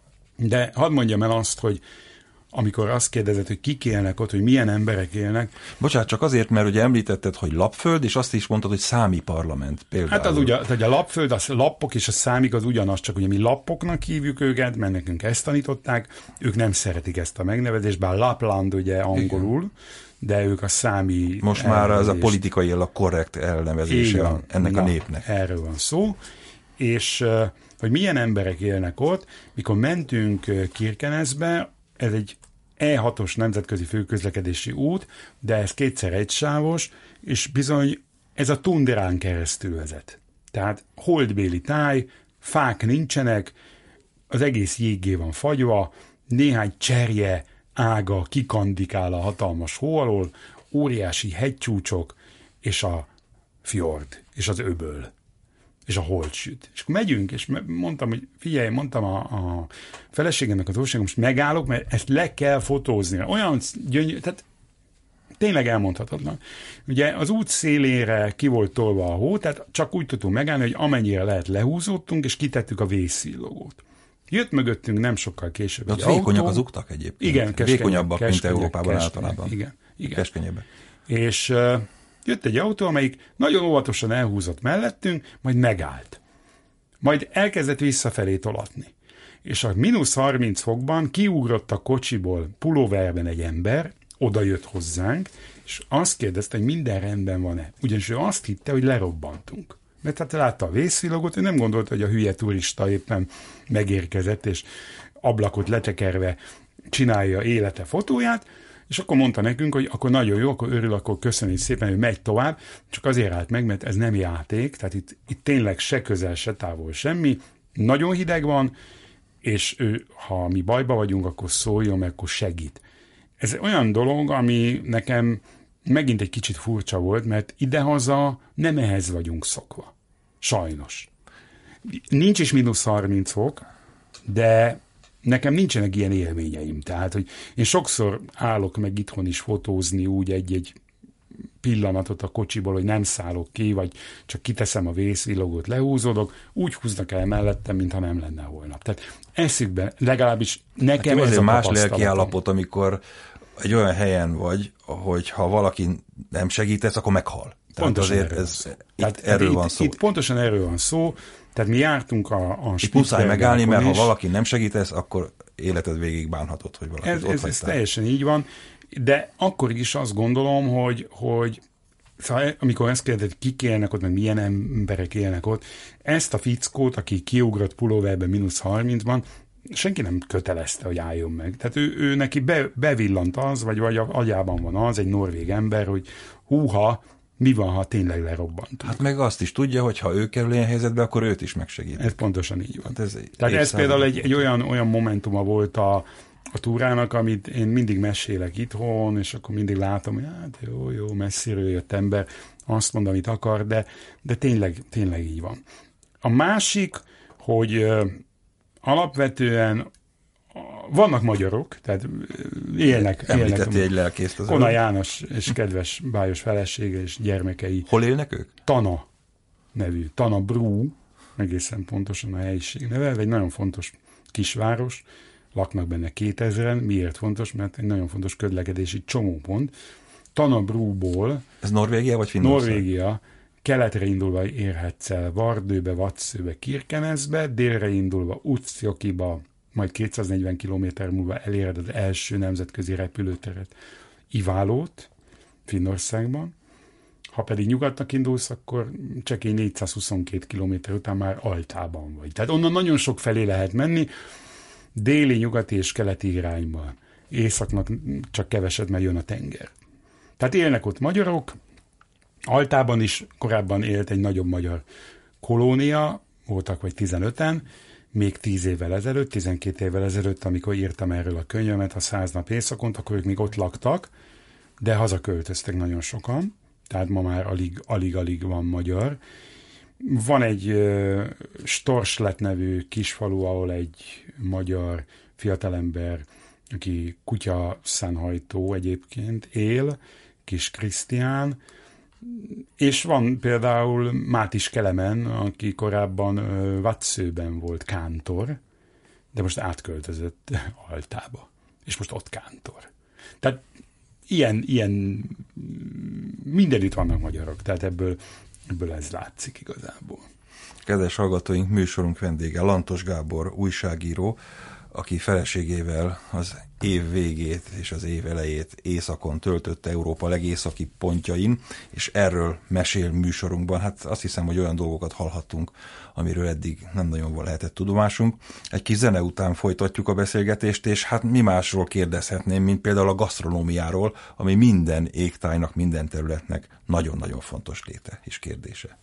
de hadd mondjam el azt, hogy amikor azt kérdezed, hogy kik élnek ott, hogy milyen emberek élnek. Bocsánat, csak azért, mert ugye említetted, hogy lapföld, és azt is mondtad, hogy számi parlament például. Hát az ugye, tehát a lapföld, a lappok és a számik az ugyanaz, csak ugye mi lappoknak hívjuk őket, mert nekünk ezt tanították, ők nem szeretik ezt a megnevezést, bár Lapland ugye angolul, igen. De ők a számi... Most már ez a politikailag korrekt elnevezése van, ennek na, a népnek. Erről van szó. És hogy milyen emberek élnek ott, mikor mentünk Kirkenesbe, ez egy é hatos nemzetközi főközlekedési út, de ez kétszer egysávos, és bizony ez a tundrán keresztül vezet. Tehát holdbéli táj, fák nincsenek, az egész jéggé van fagyva, néhány cserje ága kikandikál a hatalmas hó alól, óriási hegycsúcsok, és a fjord, és az öböl. És a hold süt. És akkor megyünk, és mondtam, hogy figyelj, mondtam a, a feleségemnek az országom, most megállok, mert ezt le kell fotózni. Olyan gyönyörű, tehát tényleg elmondhatatlan. Ugye az út szélére ki volt tolva a hó, tehát csak úgy tudtunk megállni, hogy amennyire lehet lehúzódtunk, és kitettük a vészvillogót. Jött mögöttünk nem sokkal később egy autó. Vékonyak az utak egyébként. Igen, keskenyek, vékonyabbak, keskenyek, mint Európában keskenyek, általában. Igen, igen. Keskenyebbek. És uh, jött egy autó, amelyik nagyon óvatosan elhúzott mellettünk, majd megállt. Majd elkezdett visszafelé tolatni. És a mínusz harminc fokban kiugrott a kocsiból pulóverben egy ember, oda jött hozzánk, és azt kérdezte, hogy minden rendben van-e. Ugyanis ő azt hitte, hogy lerobbantunk. Mert hát látta a vészvillagot, ő nem gondolta, hogy a hülye turista éppen megérkezett, és ablakot letekerve csinálja élete fotóját, és akkor mondta nekünk, hogy akkor nagyon jó, akkor örül, akkor köszönjük szépen, hogy megy tovább, csak azért állt meg, mert ez nem játék, tehát itt, itt tényleg se közel, se távol semmi, nagyon hideg van, és ő, ha mi bajba vagyunk, akkor szóljon, meg akkor segít. Ez olyan dolog, ami nekem megint egy kicsit furcsa volt, mert idehaza nem ehhez vagyunk szokva. Sajnos. Nincs is mínusz harminc fok, de nekem nincsenek ilyen élményeim. Tehát, hogy én sokszor állok meg itthon is fotózni úgy egy-egy pillanatot a kocsiból, hogy nem szállok ki, vagy csak kiteszem a vészvillogót, lehúzódok, úgy húznak el mellettem, mintha nem lenne holnap. Tehát eszükbe, legalábbis nekem hát ez a más lelki állapot, amikor egy olyan helyen vagy, hogy ha valaki nem segítesz, akkor meghal. Tehát pontosan azért erről, ez, van itt erről itt, van szó. Itt pontosan erről van szó. Tehát mi jártunk a, a itt muszáj megállni, mert ha valaki nem segítesz, akkor életed végig bánhatod, hogy valakit ez, ott ez, ez teljesen így van, de akkor is azt gondolom, hogy, hogy szóval amikor ezt kérdezik, kik élnek ott, meg milyen emberek élnek ott, ezt a fickót, aki kiugrott pulóverben mínusz harmincban, senki nem kötelezte, hogy álljon meg. Tehát ő, ő neki be, bevillant az, vagy, vagy agyában van az, egy norvég ember, hogy húha, mi van, ha tényleg lerobbantunk. Hát meg azt is tudja, hogy ha ő kerül ilyen helyzetbe, akkor őt is megsegít. Ez pontosan így van. Hát ez Tehát ez például egy, egy olyan, olyan momentuma volt a, a túrának, amit én mindig mesélek itthon, és akkor mindig látom, hogy hát jó, jó, messziről jött ember, azt mond, amit akar, de, de tényleg, tényleg így van. A másik, hogy ö, alapvetően vannak magyarok, tehát élnek. Említeti egy lelkészt az Kona János és kedves bájos felesége és gyermekei. Hol élnek ők? Tana nevű, Tana Brú, egészen pontosan a helyiség neve, egy nagyon fontos kisváros, laknak benne kétezren. Miért fontos? Mert egy nagyon fontos közlekedési csomópont. Tana Brúból... Ez Norvégia vagy Finnország? Norvégia. Keletre indulva érhetsz el Vardőbe, Vadsőbe, Kirkenesbe, délre indulva Utsjokiba, majd kétszáznegyven kilométer múlva eléred az első nemzetközi repülőteret, Iválót, Finnországban. Ha pedig nyugatnak indulsz, akkor csekély négyszázhuszonkét kilométer után már Altában vagy. Tehát onnan nagyon sok felé lehet menni, déli, nyugati és keleti irányban. Északnak csak keveset, mert jön a tenger. Tehát élnek ott magyarok, Altában is korábban élt egy nagyobb magyar kolónia, voltak vagy tizenöten, még tíz évvel ezelőtt, tizenkét évvel ezelőtt, amikor írtam erről a könyvemet, a száz nap éjszakont, akkor ők még ott laktak, de hazaköltöztek nagyon sokan, tehát ma már alig, alig-alig van magyar. Van egy uh, Storslet nevű kisfalu, ahol egy magyar fiatalember, aki kutyaszánhajtó egyébként él, Kis Krisztián, és van például Mátis Kelemen, aki korábban uh, Vatszőben volt kántor, de most átköltözött Altába, és most ott kántor. Tehát ilyen, ilyen mindenütt vannak magyarok, tehát ebből, ebből ez látszik igazából. Kedves hallgatóink, műsorunk vendége Lantos Gábor, újságíró, aki feleségével az év végét és az év elejét északon töltötte, Európa legészaki pontjain, és erről mesél műsorunkban. Hát azt hiszem, hogy olyan dolgokat hallhattunk, amiről eddig nem nagyon lehetett tudomásunk. Egy kis zene után folytatjuk a beszélgetést, és hát mi másról kérdezhetném, mint például a gasztronómiáról, ami minden égtájnak, minden területnek nagyon-nagyon fontos léte és kérdése.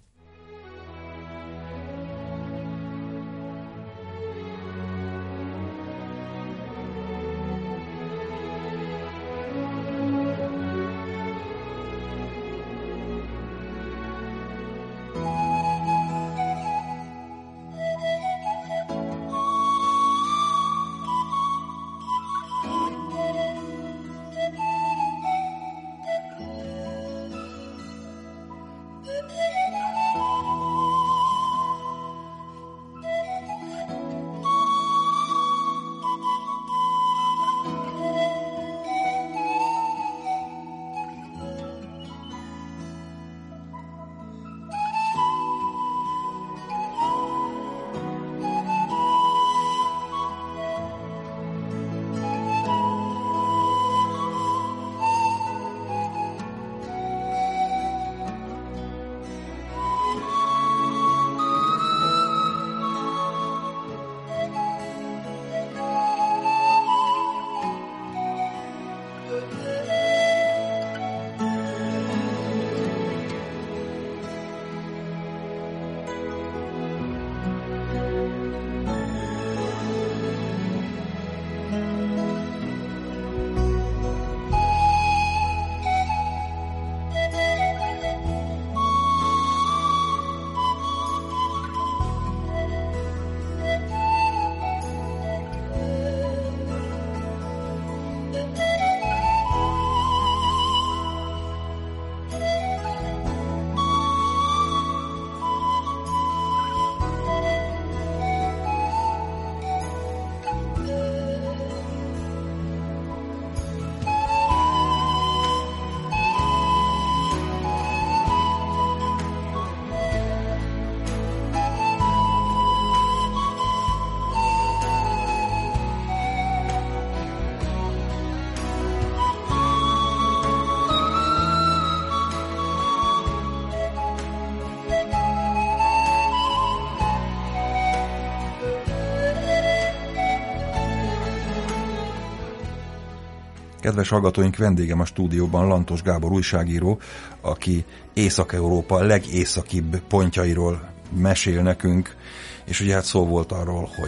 Kedves hallgatóink, vendégem a stúdióban Lantos Gábor újságíró, aki Észak-Európa legészakibb pontjairól mesél nekünk, és ugye hát szó volt arról, hogy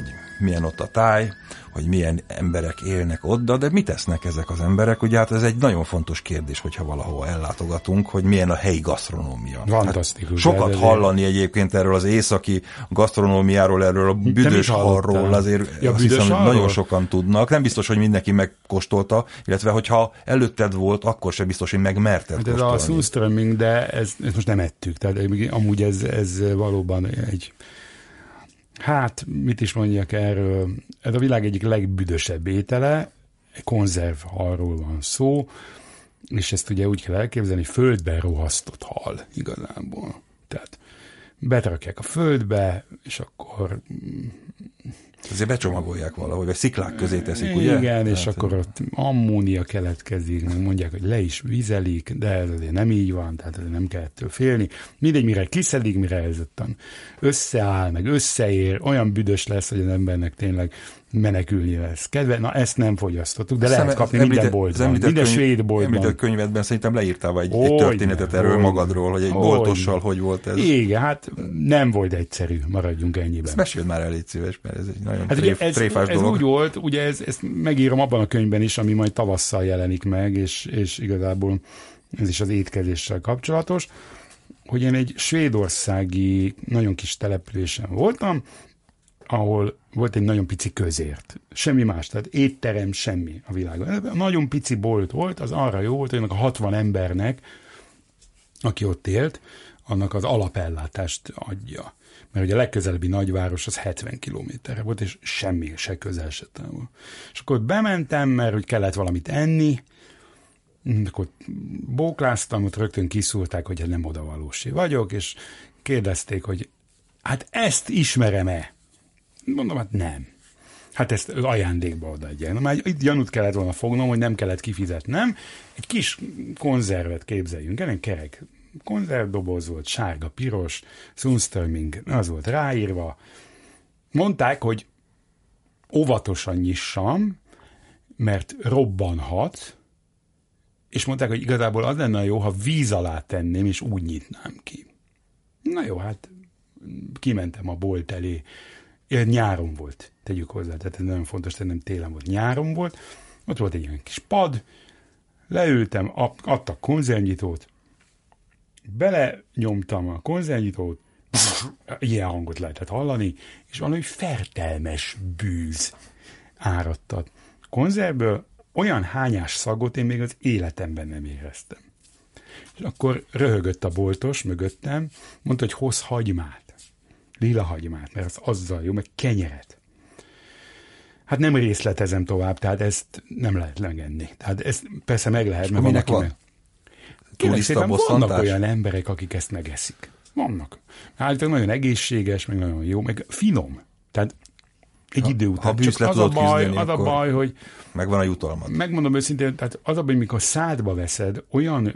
milyen ott a táj, hogy milyen emberek élnek ott, de mit tesznek ezek az emberek? Ugye hát ez egy nagyon fontos kérdés, hogyha valahol ellátogatunk, hogy milyen a helyi gasztronómia. Fantasztikus. Hát sokat hallani egyébként erről az északi gasztronómiáról, erről a büdös halról, azért ja, azt hiszem, hogy nagyon sokan tudnak. Nem biztos, hogy mindenki megkóstolta, illetve hogyha előtted volt, akkor sem biztos, hogy megmerted hát kóstolni. Ez a Surströmming, de ez, ezt most nem ettük. Tehát amúgy ez, ez valóban egy... Hát, mit is mondjak erről? Ez a világ egyik legbüdösebb étele, egy konzervhalról van szó, és ezt ugye úgy kell elképzelni, földben rohasztott hal igazából. Tehát betrakják a földbe, és akkor... Azért becsomagolják valahogy, vagy sziklák közé teszik, ugye? Igen, és tehát, akkor ott ammónia keletkezik, meg mondják, hogy le is vizelik, de ez azért nem így van, tehát azért nem kell ettől félni. Mindegy, mire kiszedik, mire ez ottan összeáll, meg összeér, olyan büdös lesz, hogy az embernek tényleg menekülni lesz kedve. Na, ezt nem fogyasztottuk, de lehet kapni minden boltban, minden svéd boltban. Említett könyvedben szerintem leírtál egy, egy történetet erről magadról, hogy egy boltossal hogy volt ez. Igen, hát nem volt egyszerű, maradjunk ennyiben. Ezt meséld már el, légy szíves, mert ez egy nagyon hát tréf, ez, tréfás ez dolog. úgy volt, ugye ez, ezt megírom abban a könyvben is, ami majd tavasszal jelenik meg, és, és igazából ez is az étkezéssel kapcsolatos, hogy én egy svédországi nagyon kis településen voltam, ahol volt egy nagyon pici közért. Semmi más, tehát étterem, semmi a világon. Nagyon pici bolt volt, az arra jó volt, hogy annak a hatvan embernek, aki ott élt, annak az alapellátást adja. Mert ugye a legközelebbi nagyváros az hetven kilométerre volt, és semmi, se közel, se távol. És akkor ott bementem, mert hogy kellett valamit enni, akkor bókláztam, ott rögtön kiszúrták, hogy nem odavalósi vagyok, és kérdezték, hogy hát ezt ismerem-e? Mondom, hát nem. Hát ezt ajándékba odaadják. Na már itt gyanút kellett volna fognom, hogy nem kellett kifizetnem. Egy kis konzervet képzeljünk el, egy kerek konzervdoboz volt, sárga, piros, Surströmming, az volt ráírva. Mondták, hogy óvatosan nyissam, mert robbanhat, és mondták, hogy igazából az lenne jó, ha víz alá tenném, és úgy nyitnám ki. Na jó, hát kimentem a bolt elé. Nyáron volt, tegyük hozzá, tehát ez nagyon fontos, tehát nem télen volt, nyáron volt. Ott volt egy ilyen kis pad, leültem, adtak konzervnyitót, belenyomtam a konzervnyitót, ilyen hangot lehetett hallani, és valami fertelmes bűz áradtat. Konzervből olyan hányás szagot én még az életemben nem éreztem. És akkor röhögött a boltos mögöttem, mondta, hogy hoz hagymát. Lila hagymát, mert az azzal jó, meg kenyeret. Hát nem részletezem tovább, tehát ezt nem lehet megenni. Tehát ezt persze meg lehet, mert minek van? Meg... Kérlek szépen, vannak olyan emberek, akik ezt megeszik. Vannak. Állítólag nagyon egészséges, meg nagyon jó, meg finom. Tehát egy idő után. Ha csak az a baj, küzdeni, az a baj, hogy megvan a jutalmad. Megmondom őszintén, tehát az a baj, mikor szádba veszed, olyan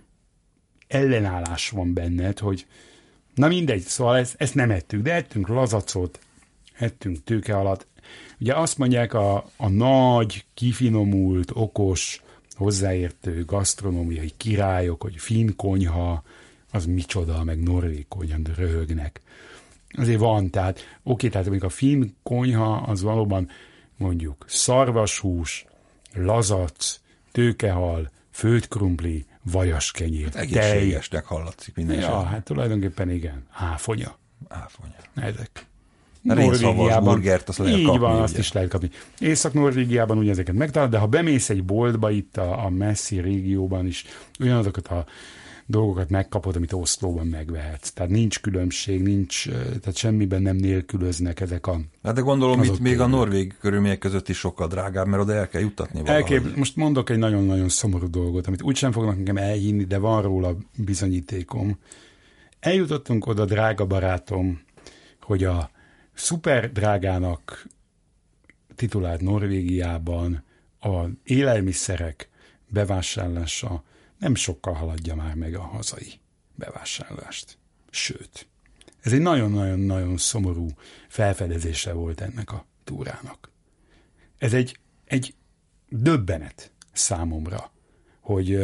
ellenállás van benned, hogy na mindegy, szóval ezt, ezt nem ettük, de ettünk lazacot, ettünk tőke alatt. Ugye azt mondják, a, a nagy, kifinomult, okos, hozzáértő gasztronómiai királyok, hogy finn konyha, az micsoda, meg norvég konyha, röhögnek. Azért van, tehát oké, tehát amikor a finn konyha, az valóban mondjuk szarvashús, lazac, tőkehal, főtkrumpli, vajaskenyér, hát egészségesnek hallatszik minden Ja, esetben. hát tulajdonképpen igen. Áfonya. Áfonya. Ezek. Norvégiában. Burgert, azt lehet így kapni, van, ugye? azt is lehet kapni. Észak-Norvégiában ugye ezeket megtalálod, de ha bemész egy boltba itt a, a messzi régióban is, ugyanazokat a dolgokat megkapod, amit Oszlóban megvehetsz. Tehát nincs különbség, nincs, tehát semmiben nem nélkülöznek ezek a... Hát de gondolom, itt még a norvég körülmények között is sokkal drágább, mert oda el kell juttatni valahogy. Elkép, most mondok egy nagyon-nagyon szomorú dolgot, amit úgysem fognak nekem elhinni, de van róla bizonyítékom. Eljutottunk oda, drága barátom, hogy a szuper drágának titulált Norvégiában a élelmiszerek bevásárlása nem sokkal haladja már meg a hazai bevásárlást. Sőt, ez egy nagyon-nagyon-nagyon szomorú felfedezése volt ennek a túrának. Ez egy, egy döbbenet számomra, hogy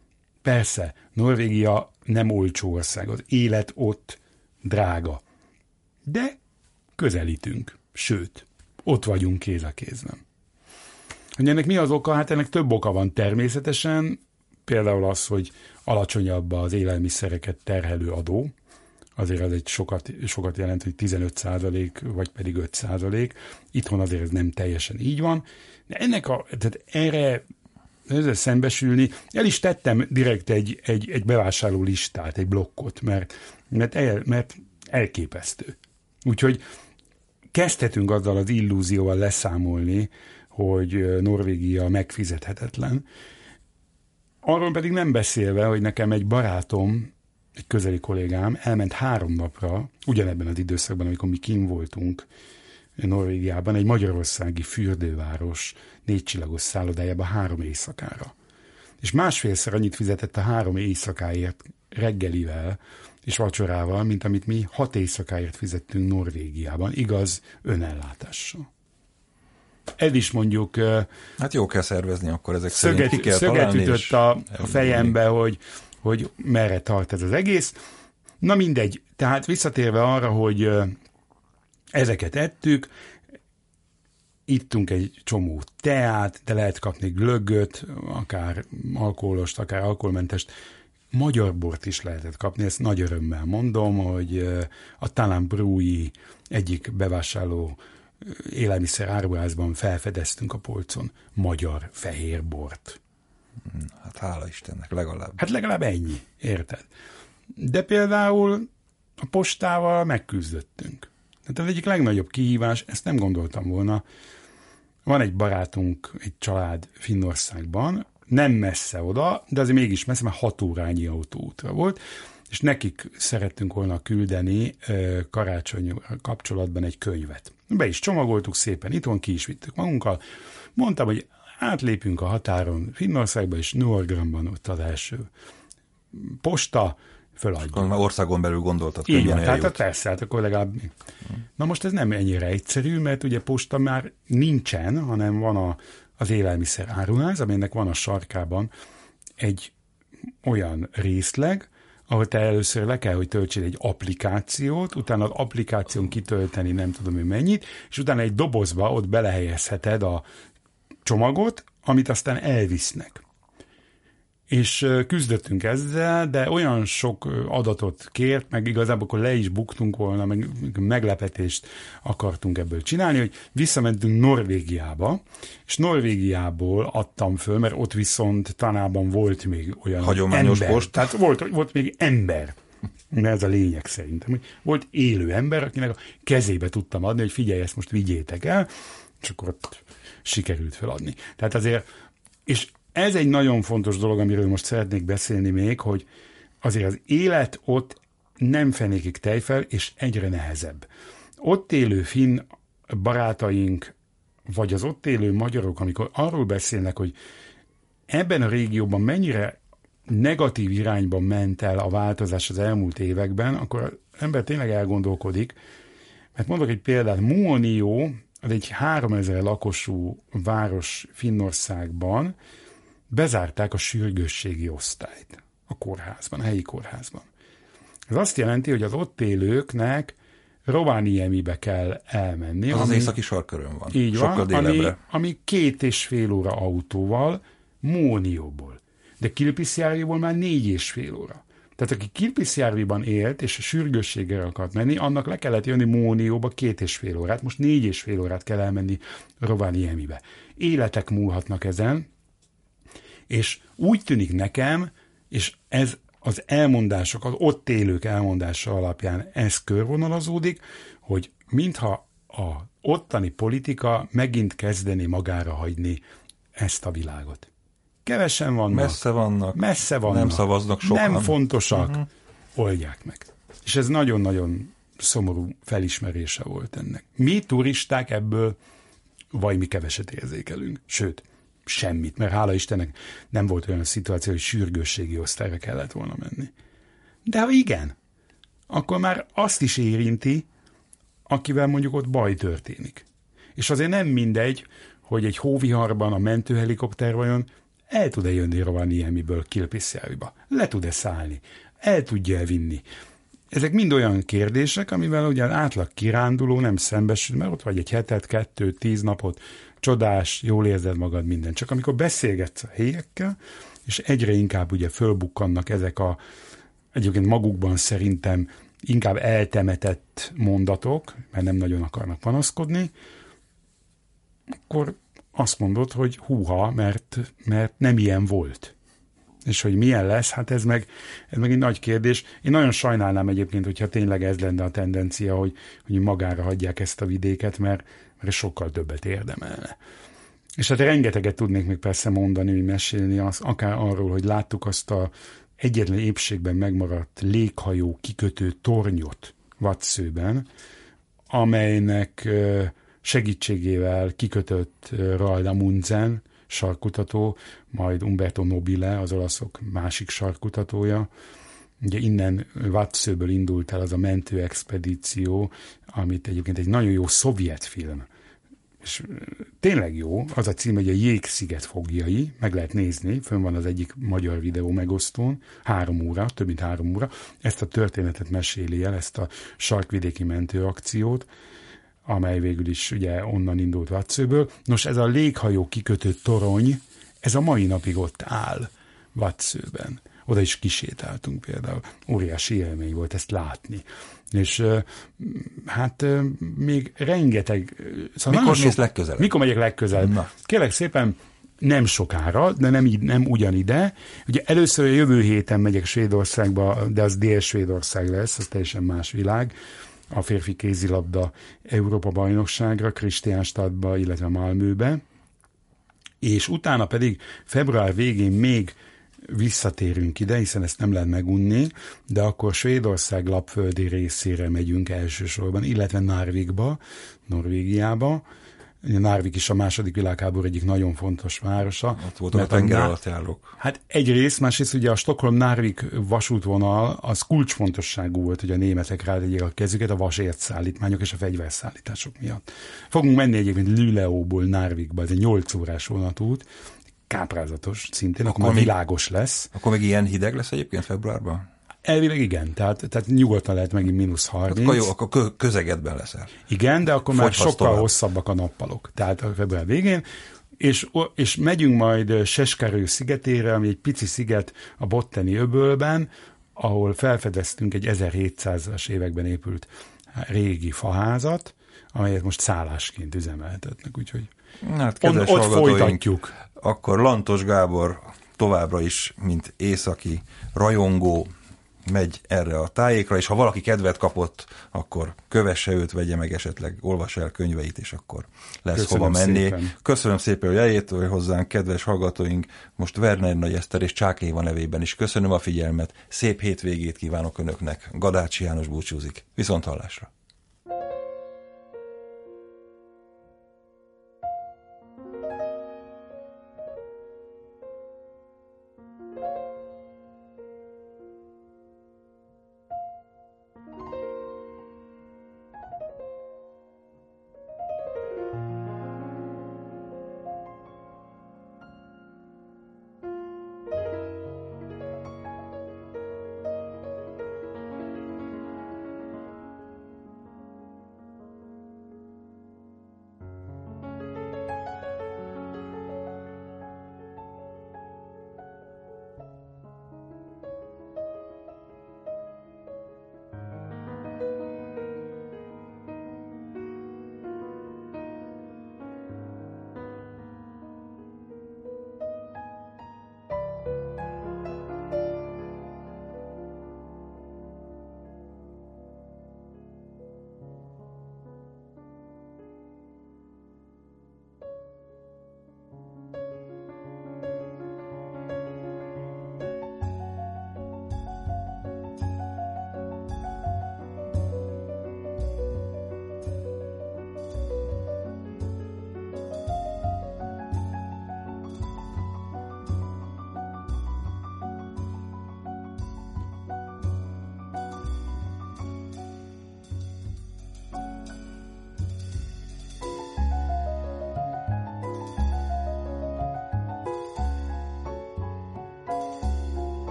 persze, Norvégia nem olcsó ország, az élet ott drága, de közelítünk, sőt, ott vagyunk kéz a kézben. Hogy ennek mi az oka? Hát ennek több oka van természetesen, például az, hogy alacsonyabb az élelmiszereket terhelő adó, azért az egy sokat, sokat jelent, hogy tizenöt százalék, vagy pedig öt százalék. Itthon azért ez nem teljesen így van. De ennek a, tehát erre ezzel szembesülni, el is tettem direkt egy, egy, egy bevásárló listát, egy blokkot, mert, mert, el, mert elképesztő. Úgyhogy kezdhetünk azzal az illúzióval leszámolni, hogy Norvégia megfizethetetlen. Arról pedig nem beszélve, hogy nekem egy barátom, egy közeli kollégám elment három napra, ugyanebben az időszakban, amikor mi kint voltunk Norvégiában, egy magyarországi fürdőváros négycsillagos szállodájába három éjszakára. És másfélszer annyit fizetett a három éjszakáért reggelivel és vacsorával, mint amit mi hat éjszakáért fizettünk Norvégiában, igaz, önellátással. Ez is mondjuk... Hát jó kell szervezni, akkor ezek szöget, szerint ki kell szöget találni, ütött a, a fejembe, hogy, hogy merre tart ez az egész. Na mindegy, tehát visszatérve arra, hogy ezeket ettük, ittunk egy csomó teát, de lehet kapni glöggöt, akár alkoholost, akár alkoholmentest, magyar bort is lehetett kapni, ezt nagy örömmel mondom, hogy a Talán Brúi egyik bevásárló élelmiszer áruházban felfedeztünk a polcon magyar fehér bort. Hát hála Istennek, legalább. Hát legalább ennyi, érted? De például a postával megküzdöttünk. Tehát az egyik legnagyobb kihívás, ezt nem gondoltam volna. Van egy barátunk, egy család Finnországban, nem messze oda, de azért mégis messze, mert hat órányi autóútra volt, és nekik szerettünk volna küldeni karácsony kapcsolatban egy könyvet. Be is csomagoltuk szépen, itthon ki is vittük magunkkal. Mondtam, hogy átlépünk a határon Finnországba, és Norgramban ott az első posta, föladjuk. Akkor országon belül gondoltad, így van, tehát persze, hát akkor legalább... Na most ez nem ennyire egyszerű, mert ugye posta már nincsen, hanem van a, az élelmiszer áruház, aminek van a sarkában egy olyan részleg, ahol te először le kell, hogy töltsél egy applikációt, utána az applikáción kitölteni nem tudom, hogy mennyit, és utána egy dobozba ott belehelyezheted a csomagot, amit aztán elvisznek. És küzdöttünk ezzel, de olyan sok adatot kért, meg igazából akkor le is buktunk volna, meg meglepetést akartunk ebből csinálni, hogy visszamentünk Norvégiába, és Norvégiából adtam föl, mert ott viszont Tanában volt még olyan hagyományos ember. post. Tehát volt, volt még ember. Mert ez a lényeg szerintem. Volt élő ember, akinek a kezébe tudtam adni, hogy figyelj, ezt most vigyétek el, és akkor ott sikerült feladni. Tehát azért, és ez egy nagyon fontos dolog, amiről most szeretnék beszélni még, hogy azért az élet ott nem fenékig tejfel, és egyre nehezebb. Ott élő finn barátaink, vagy az ott élő magyarok, amikor arról beszélnek, hogy ebben a régióban mennyire negatív irányban ment el a változás az elmúlt években, akkor az ember tényleg elgondolkodik. Mert mondok egy példát, Muonio, az egy háromezer lakosú város Finnországban, bezárták a sürgősségi osztályt a kórházban, a helyi kórházban. Ez azt jelenti, hogy az ott élőknek Rovaniemibe kell elmenni. Az ami, az északi sarkkörön van. Így sokkal van, ami, délebbre. ami két és fél óra autóval Muonióból. De Kilpisjärviból már négy és fél óra. Tehát aki Kilpisjärviban élt, és a sürgősségre akart menni, annak le kellett jönni Muonióba két és fél órát, most négy és fél órát kell elmenni Rovaniemibe. Életek múlhatnak ezen, és úgy tűnik nekem, és ez az elmondások, az ott élők elmondása alapján ez körvonalazódik, hogy mintha a ottani politika megint kezdeni magára hagyni ezt a világot. Kevesen vannak. Messze vannak. Messze vannak. Nem szavaznak sokan. Nem fontosak. Uh-huh. Oldják meg. És ez nagyon-nagyon szomorú felismerése volt ennek. Mi turisták ebből vagy mi keveset érzékelünk. Sőt, semmit, mert hála Istennek nem volt olyan szituáció, hogy sürgősségi osztályra kellett volna menni. De ha igen, akkor már azt is érinti, akivel mondjuk ott baj történik. És azért nem mindegy, hogy egy hóviharban a mentőhelikopter vajon el tud-e jönni Rovaniemiből Kilpisjärviba, le tud-e szállni, el tudja-e vinni. ezek mind olyan kérdések, amivel ugye az átlag kiránduló nem szembesül, mert ott vagy egy hetet, kettő, tíz napot, csodás, jól érzed magad, minden. Csak amikor beszélgetsz a helyiekkel, és egyre inkább ugye fölbukkannak ezek a egyébként magukban szerintem inkább eltemetett mondatok, mert nem nagyon akarnak panaszkodni, akkor azt mondod, hogy húha, mert, mert nem ilyen volt. És hogy milyen lesz, hát ez meg, ez meg egy nagy kérdés. Én nagyon sajnálnám egyébként, hogyha tényleg ez lenne a tendencia, hogy, hogy magára hagyják ezt a vidéket, mert, mert sokkal többet érdemelne. És hát rengeteget tudnék még persze mondani, hogy mesélni, az, akár arról, hogy láttuk azt a egyetlen épségben megmaradt léghajó kikötő tornyot Vatszőben, amelynek segítségével kikötött Roald Amundsen, sarkkutató, majd Umberto Nobile, az olaszok másik sarkkutatója. Ugye innen Vatszőből indult el az a mentőexpedíció, amit egyébként egy nagyon jó szovjet film, és tényleg jó, az a cím, hogy a Jégsziget foglyai, meg lehet nézni, fönn van az egyik magyar videó megosztón, három óra, több mint három óra, ezt a történetet meséli el, ezt a sarkvidéki mentőakciót, amely végül is ugye onnan indult Vatszőből. Nos, ez a léghajó kikötő torony, ez a mai napig ott áll Vatszőben. Oda is kisétáltunk például. Óriási élmény volt ezt látni. És hát még rengeteg... Szóval mikor mész legközelebb? Mikor megyek legközelebb? Na. Kérlek szépen, nem sokára, de nem, így, nem ugyanide. Ugye először a jövő héten megyek Svédországba, de az Dél-Svédország lesz, az teljesen más világ. A férfi kézilabda Európa-bajnokságra, Kristiánstadtba, illetve Malmöbe. És utána pedig február végén még visszatérünk ide, hiszen ezt nem lehet megunni, de akkor Svédország lapföldi részére megyünk elsősorban, illetve Narvikba, Norvégiába. Narvik is a második világháború egyik nagyon fontos városa. Ott voltam a tenger alatt járók. Hát egyrészt, másrészt ugye a Stockholm-Narvik vasútvonal az kulcsfontosságú volt, hogy a németek rátegyék a kezüket a vasértszállítmányok és a fegyverszállítások miatt. Fogunk menni egyébként Luleåból Narvikba, ez egy nyolc órás vonatút, káprázatos szintén, akkor, akkor még világos lesz. Akkor még ilyen hideg lesz egyébként februárban? Elvileg igen, tehát, tehát nyugodtan lehet megint mínusz harminc. Akkor jó, akkor közegedben leszel. Igen, de akkor már sokkal tovább. Hosszabbak a nappalok, tehát a február végén, és, és megyünk majd Seskarő szigetére, ami egy pici sziget a Botteni öbölben, ahol felfedeztünk egy ezerhétszázas években épült régi faházat, amelyet most szállásként üzemeltetnek, úgyhogy hát, on, ott folytatjuk. Akkor Lantos Gábor továbbra is, mint északi rajongó, megy erre a tájékra, és ha valaki kedvet kapott, akkor kövesse őt, vegye meg esetleg, olvassa el könyveit, és akkor lesz Köszönöm hova menni. Szépen. Köszönöm szépen, hogy eljöttél hozzánk, kedves hallgatóink. Most Werner Nagy Eszter és Csák Éva nevében is köszönöm a figyelmet. Szép hétvégét kívánok Önöknek. Gadácsi János búcsúzik. Viszont hallásra.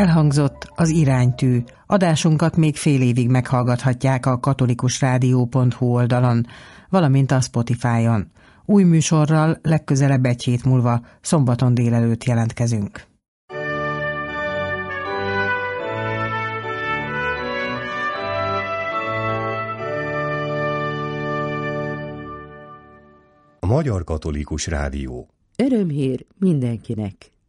Elhangzott az Iránytű. Adásunkat még fél évig meghallgathatják a katolikusrádió pont hu oldalon, valamint a Spotify-on. Új műsorral legközelebb egy hét múlva, szombaton délelőtt jelentkezünk. A Magyar Katolikus Rádió. Örömhír mindenkinek.